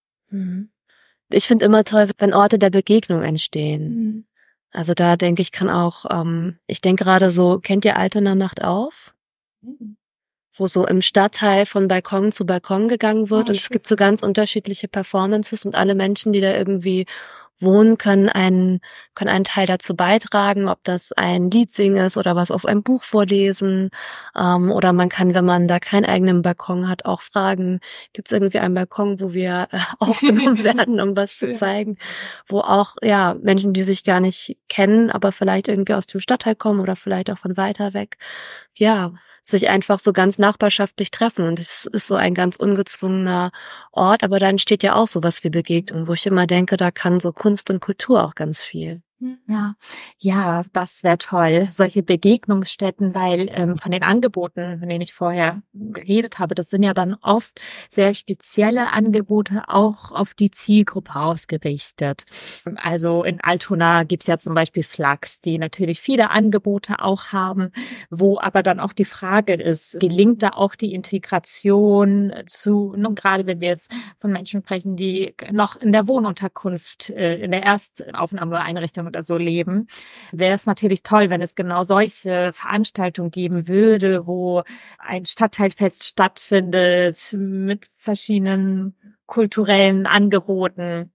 Ich finde immer toll, wenn Orte der Begegnung entstehen. Mhm. Also da denke ich, kann auch, ähm, ich denke gerade so, kennt ihr Altona macht auf? Mhm. Wo so im Stadtteil von Balkon zu Balkon gegangen wird. Oh, und es gibt so ganz unterschiedliche Performances und alle Menschen, die da irgendwie wohnen, können einen, können einen Teil dazu beitragen, ob das ein Lied singen ist oder was aus einem Buch vorlesen. Ähm, oder man kann, wenn man da keinen eigenen Balkon hat, auch fragen, gibt es irgendwie einen Balkon, wo wir äh, aufgenommen werden, um was zu zeigen, wo auch, ja, Menschen, die sich gar nicht kennen, aber vielleicht irgendwie aus dem Stadtteil kommen oder vielleicht auch von weiter weg, ja, sich einfach so ganz nachbarschaftlich treffen. Und es ist so ein ganz ungezwungener Ort, aber dann steht ja auch sowas wie Begegnung, wo ich immer denke, da kann so Kunst und Kultur auch ganz viel. Ja, ja, das wäre toll, solche Begegnungsstätten, weil ähm, von den Angeboten, von denen ich vorher geredet habe, das sind ja dann oft sehr spezielle Angebote, auch auf die Zielgruppe ausgerichtet. Also in Altona gibt's ja zum Beispiel Flachs, die natürlich viele Angebote auch haben, wo aber dann auch die Frage ist, gelingt da auch die Integration zu, nun gerade wenn wir jetzt von Menschen sprechen, die noch in der Wohnunterkunft, äh, in der Erstaufnahmeeinrichtung oder so leben, wäre es natürlich toll, wenn es genau solche Veranstaltungen geben würde, wo ein Stadtteilfest stattfindet mit verschiedenen kulturellen Angeboten.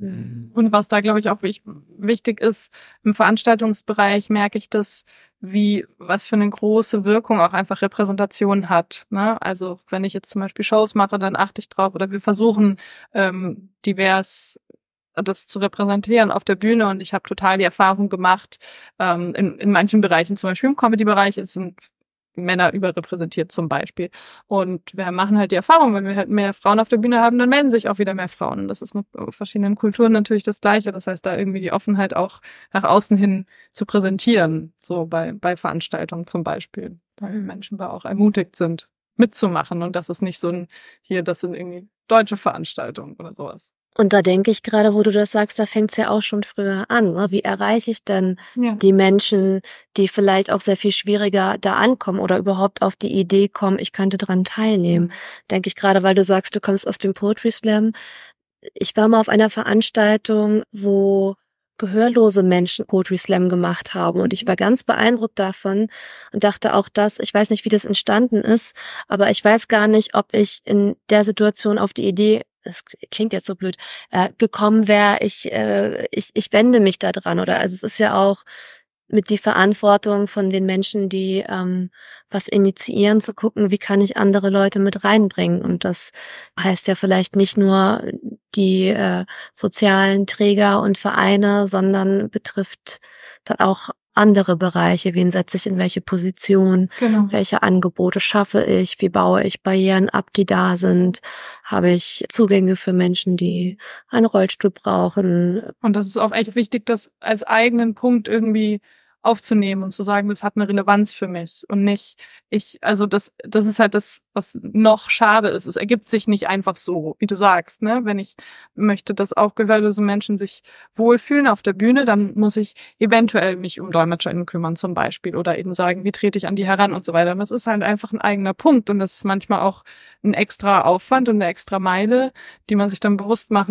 Und was da, glaube ich, auch wichtig ist, im Veranstaltungsbereich merke ich das, wie, was für eine große Wirkung auch einfach Repräsentation hat, ne? Also wenn ich jetzt zum Beispiel Shows mache, dann achte ich drauf, oder wir versuchen ähm, divers das zu repräsentieren auf der Bühne, und ich habe total die Erfahrung gemacht, ähm, in, in manchen Bereichen, zum Beispiel im Comedy-Bereich, sind Männer überrepräsentiert zum Beispiel. Und wir machen halt die Erfahrung, wenn wir halt mehr Frauen auf der Bühne haben, dann melden sich auch wieder mehr Frauen. Und das ist mit verschiedenen Kulturen natürlich das Gleiche. Das heißt, da irgendwie die Offenheit auch nach außen hin zu präsentieren, so bei bei Veranstaltungen zum Beispiel, da Menschen da auch ermutigt sind, mitzumachen. Und das ist nicht so ein, hier, das sind irgendwie deutsche Veranstaltungen oder sowas. Und da denke ich gerade, wo du das sagst, da fängt's ja auch schon früher an. Ne? Wie erreiche ich denn ja. die Menschen, die vielleicht auch sehr viel schwieriger da ankommen oder überhaupt auf die Idee kommen, ich könnte dran teilnehmen? Mhm. Denke ich gerade, weil du sagst, du kommst aus dem Poetry Slam. Ich war mal auf einer Veranstaltung, wo gehörlose Menschen Poetry Slam gemacht haben, und ich war ganz beeindruckt davon und dachte auch, dass, ich weiß nicht, wie das entstanden ist, aber ich weiß gar nicht, ob ich in der Situation auf die Idee, das klingt jetzt so blöd, äh, gekommen wäre, ich, äh, ich, ich wende mich da dran, oder, also es ist ja auch mit die Verantwortung von den Menschen, die ähm, was initiieren, zu gucken, wie kann ich andere Leute mit reinbringen. Und das heißt ja vielleicht nicht nur die äh, sozialen Träger und Vereine, sondern betrifft dann auch andere Bereiche. Wen setze ich in welche Position? Genau. Welche Angebote schaffe ich? Wie baue ich Barrieren ab, die da sind? Habe ich Zugänge für Menschen, die einen Rollstuhl brauchen? Und das ist auch echt wichtig, das als eigenen Punkt irgendwie aufzunehmen und zu sagen, das hat eine Relevanz für mich und nicht ich, also das das ist halt das, was noch schade ist. Es ergibt sich nicht einfach so, wie du sagst, ne? Wenn ich möchte, dass auch gehörlose Menschen sich wohlfühlen auf der Bühne, dann muss ich eventuell mich um DolmetscherInnen kümmern zum Beispiel oder eben sagen, wie trete ich an die heran und so weiter. Und das ist halt einfach ein eigener Punkt, und das ist manchmal auch ein extra Aufwand und eine extra Meile, die man sich dann bewusst machen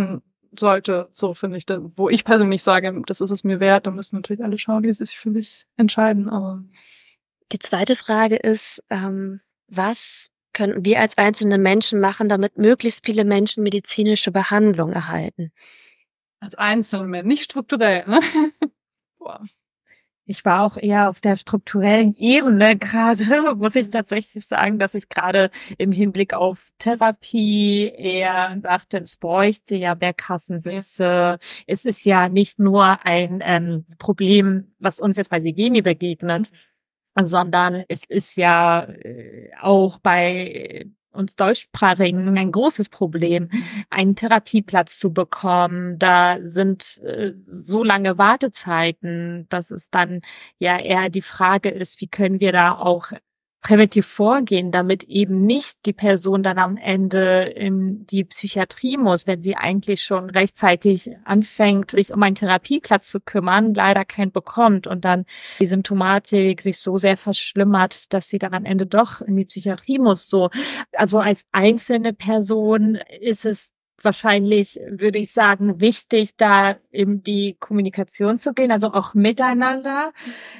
sollte, so finde ich, da, wo ich persönlich sage, das ist es mir wert, dann müssen natürlich alle schauen, die sich für sich entscheiden. Aber die zweite Frage ist, ähm, was können wir als einzelne Menschen machen, damit möglichst viele Menschen medizinische Behandlung erhalten? Als Einzelne, nicht strukturell, ne? Boah. Ich war auch eher auf der strukturellen Ebene gerade, muss ich tatsächlich sagen, dass ich gerade im Hinblick auf Therapie eher dachte, es bräuchte ja mehr Kassensitze. Es ist ja nicht nur ein ähm, Problem, was uns jetzt bei Segemi begegnet, sondern es ist ja äh, auch bei uns Deutschsprachigen ein großes Problem, einen Therapieplatz zu bekommen. Da sind äh, so lange Wartezeiten, dass es dann ja eher die Frage ist, wie können wir da auch präventiv vorgehen, damit eben nicht die Person dann am Ende in die Psychiatrie muss, wenn sie eigentlich schon rechtzeitig anfängt, sich um einen Therapieplatz zu kümmern, leider keinen bekommt und dann die Symptomatik sich so sehr verschlimmert, dass sie dann am Ende doch in die Psychiatrie muss. So, also als einzelne Person ist es wahrscheinlich, würde ich sagen, wichtig, da in die Kommunikation zu gehen, also auch miteinander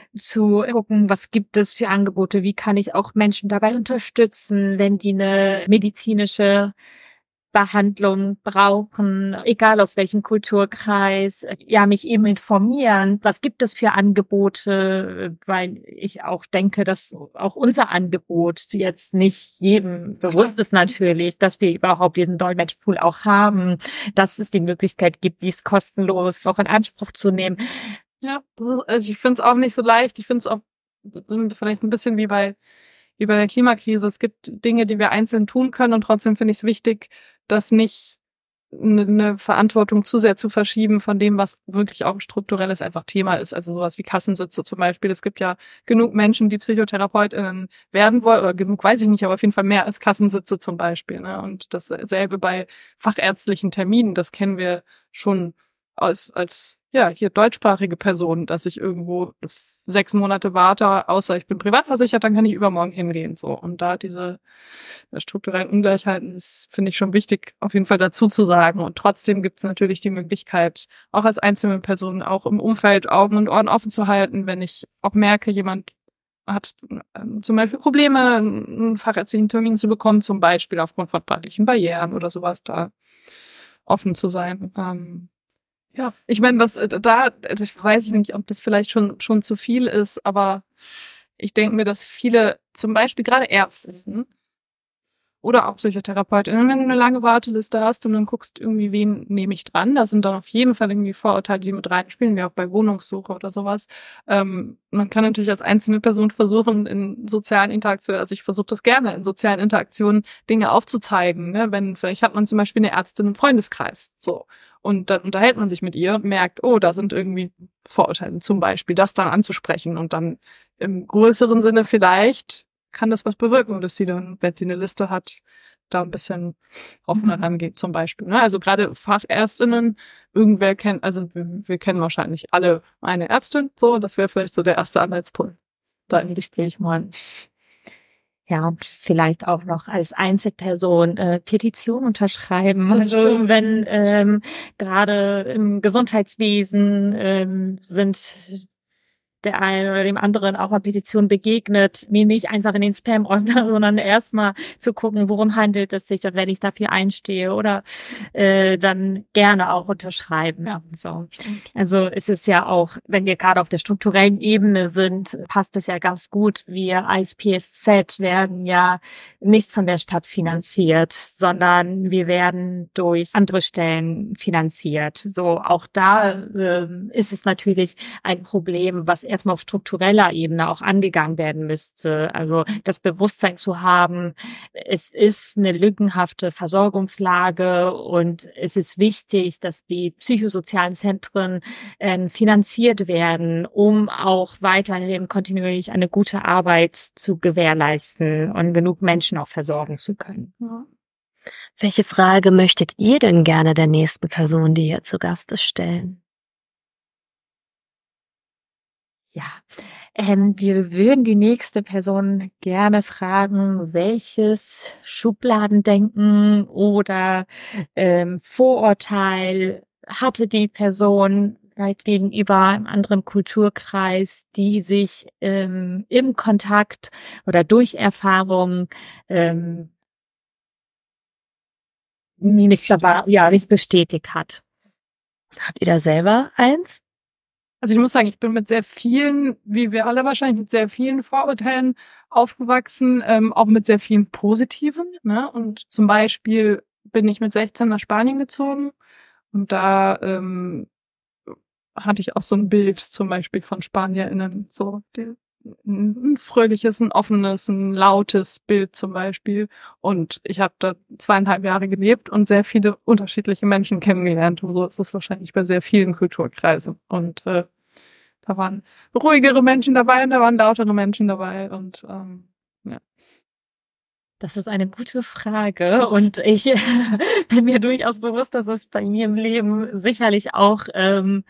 zu gucken, was gibt es für Angebote, wie kann ich auch Menschen dabei unterstützen, wenn die eine medizinische Behandlung brauchen, egal aus welchem Kulturkreis, ja, mich eben informieren, was gibt es für Angebote, weil ich auch denke, dass auch unser Angebot jetzt nicht jedem bewusst ist natürlich, dass wir überhaupt diesen Dolmetschpool auch haben, dass es die Möglichkeit gibt, dies kostenlos auch in Anspruch zu nehmen. Ja, das ist, also ich finde es auch nicht so leicht, ich finde es auch vielleicht ein bisschen wie bei wie bei der Klimakrise. Es gibt Dinge, die wir einzeln tun können und trotzdem finde ich es wichtig, das nicht eine Verantwortung zu sehr zu verschieben von dem, was wirklich auch ein strukturelles einfach Thema ist. Also sowas wie Kassensitze zum Beispiel. Es gibt ja genug Menschen, die PsychotherapeutInnen werden wollen, oder genug weiß ich nicht, aber auf jeden Fall mehr als Kassensitze zum Beispiel. Ne? Und dasselbe bei fachärztlichen Terminen, das kennen wir schon als, als ja, hier deutschsprachige Personen, dass ich irgendwo sechs Monate warte, außer ich bin privat versichert, dann kann ich übermorgen hingehen, so. Und da diese strukturellen Ungleichheiten ist, finde ich schon wichtig, auf jeden Fall dazu zu sagen. Und trotzdem gibt es natürlich die Möglichkeit, auch als einzelne Person, auch im Umfeld Augen und Ohren offen zu halten, wenn ich auch merke, jemand hat ähm, zum Beispiel Probleme, einen fachärztlichen Termin zu bekommen, zum Beispiel aufgrund von sprachlichen Barrieren oder sowas, da offen zu sein. Ähm, Ja, ich meine, was da, ich weiß nicht, ob das vielleicht schon schon zu viel ist, aber ich denke mir, dass viele, zum Beispiel gerade Ärzte oder auch PsychotherapeutInnen, wenn du eine lange Warteliste hast und dann guckst irgendwie, wen nehme ich dran, da sind dann auf jeden Fall irgendwie Vorurteile, die mit reinspielen, wie auch bei Wohnungssuche oder sowas. Ähm, man kann natürlich als einzelne Person versuchen, in sozialen Interaktionen, also ich versuche das gerne, in sozialen Interaktionen Dinge aufzuzeigen, ne? Wenn, vielleicht hat man zum Beispiel eine Ärztin im Freundeskreis, so. Und dann unterhält man sich mit ihr und merkt, oh, da sind irgendwie Vorurteile, zum Beispiel, das dann anzusprechen und dann im größeren Sinne vielleicht kann das was bewirken, dass sie dann, wenn sie eine Liste hat, da ein bisschen offener rangeht, zum Beispiel. Ne? Also gerade Fachärztinnen, irgendwer kennt, also wir, wir kennen wahrscheinlich alle eine Ärztin, so, das wäre vielleicht so der erste Anhaltspunkt, da im Gespräch mal. Ja, und vielleicht auch noch als Einzelperson äh, Petition unterschreiben. Das also stimmt. wenn ähm, gerade im Gesundheitswesen ähm, sind der einen oder dem anderen auch mal Petition begegnet, mir nicht einfach in den Spam-Ordner, sondern erstmal zu gucken, worum handelt es sich und wenn ich dafür einstehe oder äh, dann gerne auch unterschreiben. Ja, so. Also es ist ja auch, wenn wir gerade auf der strukturellen Ebene sind, passt es ja ganz gut. Wir als P S Z werden ja nicht von der Stadt finanziert, sondern wir werden durch andere Stellen finanziert. So auch da äh, ist es natürlich ein Problem, was erstmal auf struktureller Ebene auch angegangen werden müsste. Also das Bewusstsein zu haben, es ist eine lückenhafte Versorgungslage und es ist wichtig, dass die psychosozialen Zentren äh, finanziert werden, um auch weiterhin kontinuierlich eine gute Arbeit zu gewährleisten und genug Menschen auch versorgen zu können. Ja. Welche Frage möchtet ihr denn gerne der nächsten Person, die hier zu Gast ist, stellen? Ja, Ähm, wir würden die nächste Person gerne fragen, welches Schubladendenken oder ähm, Vorurteil hatte die Person vielleicht gegenüber einem anderen Kulturkreis, die sich ähm, im Kontakt oder durch Erfahrung ähm, nicht, aber, ja, nicht bestätigt hat. Habt ihr da selber eins? Also ich muss sagen, ich bin mit sehr vielen, wie wir alle wahrscheinlich, mit sehr vielen Vorurteilen aufgewachsen, ähm, auch mit sehr vielen positiven. Ne? Und zum Beispiel bin ich mit sechzehn nach Spanien gezogen und da ähm, hatte ich auch so ein Bild zum Beispiel von SpanierInnen, so die, ein fröhliches, ein offenes, ein lautes Bild zum Beispiel. Und ich habe da zweieinhalb Jahre gelebt und sehr viele unterschiedliche Menschen kennengelernt. Und so ist es wahrscheinlich bei sehr vielen Kulturkreisen. Und äh, da waren ruhigere Menschen dabei und da waren lautere Menschen dabei. Und ähm, ja. Das ist eine gute Frage und ich bin mir durchaus bewusst, dass es bei mir im Leben sicherlich auch ähm,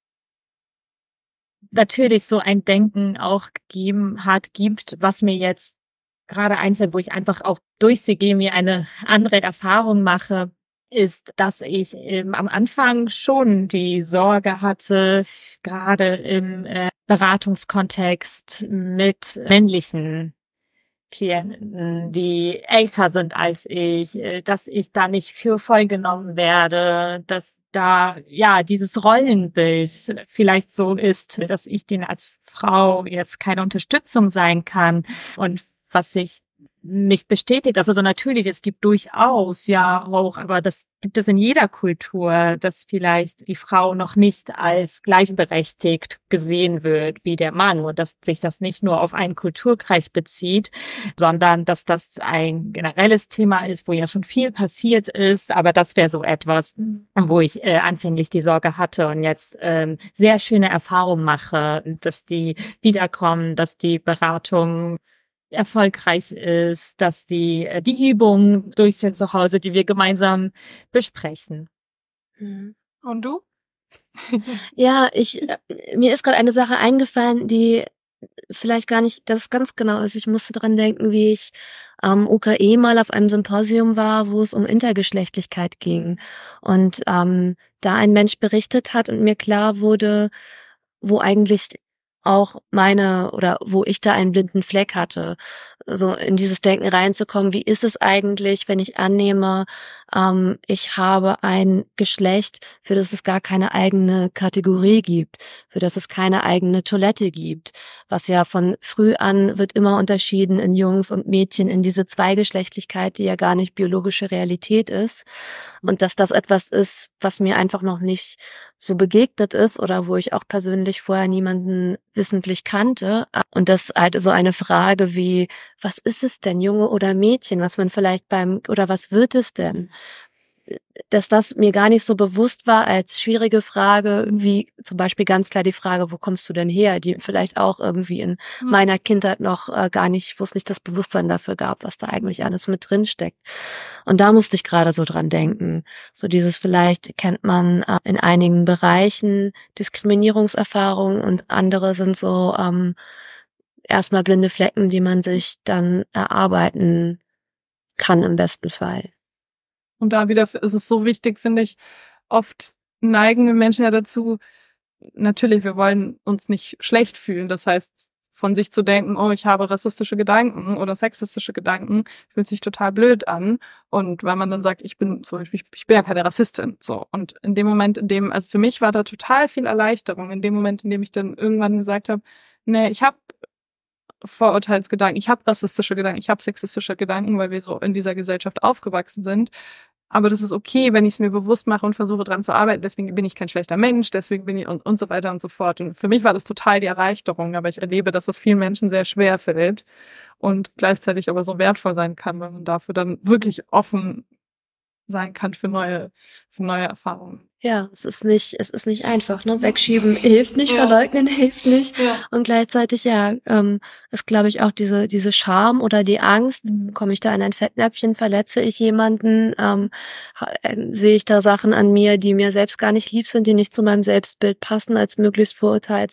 natürlich so ein Denken auch gegeben hat, gibt, was mir jetzt gerade einfällt, wo ich einfach auch durch Segemi eine andere Erfahrung mache, ist, dass ich ähm, am Anfang schon die Sorge hatte, gerade im äh, Beratungskontext mit männlichen Klienten, die älter sind als ich, äh, dass ich da nicht für voll genommen werde, dass da ja dieses Rollenbild vielleicht so ist, dass ich denen als Frau jetzt keine Unterstützung sein kann und was sich nicht bestätigt. Also so natürlich, es gibt durchaus ja auch, aber das gibt es in jeder Kultur, dass vielleicht die Frau noch nicht als gleichberechtigt gesehen wird wie der Mann und dass sich das nicht nur auf einen Kulturkreis bezieht, sondern dass das ein generelles Thema ist, wo ja schon viel passiert ist. Aber das wäre so etwas, wo ich äh, anfänglich die Sorge hatte und jetzt ähm, sehr schöne Erfahrungen mache, dass die wiederkommen, dass die Beratung erfolgreich ist, dass die die Übungen durchführen zu Hause, die wir gemeinsam besprechen. Und du? Ja, ich äh, mir ist gerade eine Sache eingefallen, die vielleicht gar nicht das ganz genau ist. Ich musste dran denken, wie ich am U K E mal auf einem Symposium war, wo es um Intergeschlechtlichkeit ging und ähm, da ein Mensch berichtet hat und mir klar wurde, wo eigentlich auch meine oder wo ich da einen blinden Fleck hatte, so in dieses Denken reinzukommen, wie ist es eigentlich, wenn ich annehme, ähm, ich habe ein Geschlecht, für das es gar keine eigene Kategorie gibt, für das es keine eigene Toilette gibt, was ja von früh an wird immer unterschieden in Jungs und Mädchen, in diese Zweigeschlechtlichkeit, die ja gar nicht biologische Realität ist und dass das etwas ist, was mir einfach noch nicht so begegnet ist oder wo ich auch persönlich vorher niemanden wissentlich kannte. Und das halt so eine Frage wie, was ist es denn, Junge oder Mädchen, was man vielleicht beim, oder was wird es denn? Dass das mir gar nicht so bewusst war als schwierige Frage, wie zum Beispiel ganz klar die Frage, wo kommst du denn her, die vielleicht auch irgendwie in mhm. meiner Kindheit noch äh, gar nicht, wo es nicht das Bewusstsein dafür gab, was da eigentlich alles mit drin steckt. Und da musste ich gerade so dran denken. So dieses, vielleicht kennt man äh, in einigen Bereichen Diskriminierungserfahrungen und andere sind so ähm, erstmal blinde Flecken, die man sich dann erarbeiten kann im besten Fall. Und da wieder ist es so wichtig, finde ich, oft neigen wir Menschen ja dazu, natürlich, wir wollen uns nicht schlecht fühlen. Das heißt, von sich zu denken, oh, ich habe rassistische Gedanken oder sexistische Gedanken, fühlt sich total blöd an. Und weil man dann sagt, ich bin zum Beispiel, ich bin ja keine Rassistin, so. Und in dem Moment, in dem, also für mich war da total viel Erleichterung, in dem Moment, in dem ich dann irgendwann gesagt habe, nee, ich habe Vorurteilsgedanken, ich habe rassistische Gedanken, ich habe sexistische Gedanken, weil wir so in dieser Gesellschaft aufgewachsen sind. Aber das ist okay, wenn ich es mir bewusst mache und versuche dran zu arbeiten. Deswegen bin ich kein schlechter Mensch, deswegen bin ich und, und so weiter und so fort. Und für mich war das total die Erleichterung, aber ich erlebe, dass das vielen Menschen sehr schwer fällt und gleichzeitig aber so wertvoll sein kann, weil man dafür dann wirklich offen sein kann für neue, für neue Erfahrungen. Ja, es ist nicht, es ist nicht einfach, ne? Wegschieben hilft nicht, ja. Verleugnen hilft nicht. Ja. Und gleichzeitig, ja, ähm, ist, glaube ich, auch diese, diese Scham oder die Angst, mhm. komme ich da in ein Fettnäpfchen, verletze ich jemanden, ähm, äh, sehe ich da Sachen an mir, die mir selbst gar nicht lieb sind, die nicht zu meinem Selbstbild passen, als möglichst vorurteilsfrei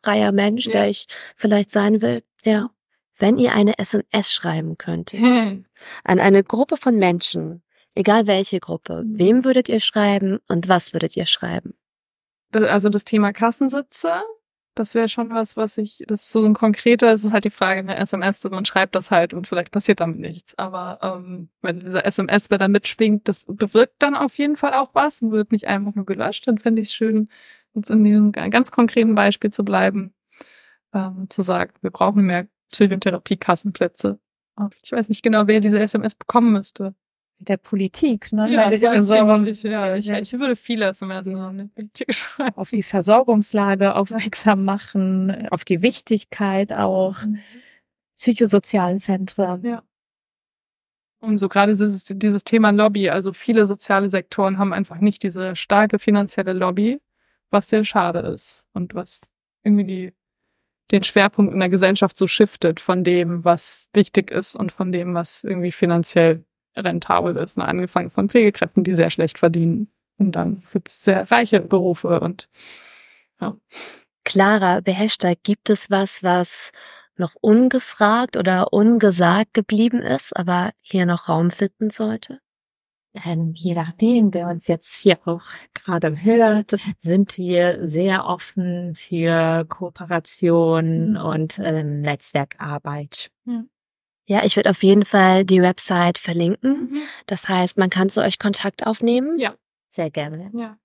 freier Mensch, Ja. der ich vielleicht sein will. Ja. Wenn ihr eine S M S schreiben könntet an eine Gruppe von Menschen, egal welche Gruppe, wem würdet ihr schreiben und was würdet ihr schreiben? Das, also das Thema Kassensitze, das wäre schon was, was ich, das ist so ein konkreter, es ist halt die Frage in der S M S, man schreibt das halt und vielleicht passiert damit nichts. Aber ähm, wenn dieser S M S, wer da mitschwingt, das bewirkt dann auf jeden Fall auch was und wird nicht einfach nur gelöscht, dann fände ich es schön, jetzt in diesem ganz konkreten Beispiel zu bleiben, ähm, zu sagen, wir brauchen mehr Psychotherapie-Kassenplätze. Ich weiß nicht genau, wer diese S M S bekommen müsste. Der Politik, ne? Ja, Weil das wir also, so ich, ja ich, ich würde viele S M S in der Politik schreiben. auf die Versorgungslage aufmerksam machen, auf die Wichtigkeit auch, psychosozialen Zentren. Ja. Und so gerade dieses, dieses Thema Lobby, also viele soziale Sektoren haben einfach nicht diese starke finanzielle Lobby, was sehr schade ist und was irgendwie die den Schwerpunkt in der Gesellschaft so shiftet von dem, was wichtig ist und von dem, was irgendwie finanziell rentabel ist. Ne? Angefangen von Pflegekräften, die sehr schlecht verdienen. Und dann gibt es sehr reiche Berufe und ja. Clara, Beheshta, gibt es was, was noch ungefragt oder ungesagt geblieben ist, aber hier noch Raum finden sollte? Ähm, je nachdem, wer uns jetzt hier auch gerade hört, sind wir sehr offen für Kooperation und ähm, Netzwerkarbeit. Ja. Ja, ich würde auf jeden Fall die Website verlinken. Mhm. Das heißt, man kann zu euch Kontakt aufnehmen. Ja. Sehr gerne. Ja.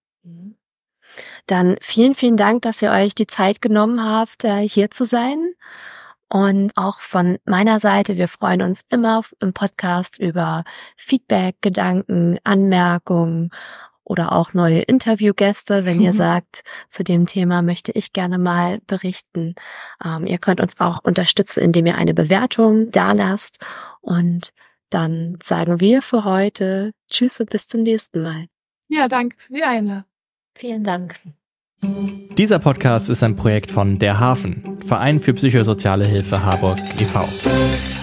Dann vielen, vielen Dank, dass ihr euch die Zeit genommen habt, hier zu sein. Und auch von meiner Seite, wir freuen uns immer im Podcast über Feedback, Gedanken, Anmerkungen oder auch neue Interviewgäste, wenn ihr sagt, zu dem Thema möchte ich gerne mal berichten. Ähm, ihr könnt uns auch unterstützen, indem ihr eine Bewertung dalasst. Und dann sagen wir für heute Tschüss und bis zum nächsten Mal. Ja, danke für die Einladung. Vielen Dank. Dieser Podcast ist ein Projekt von Der Hafen, Verein für psychosoziale Hilfe Harburg e V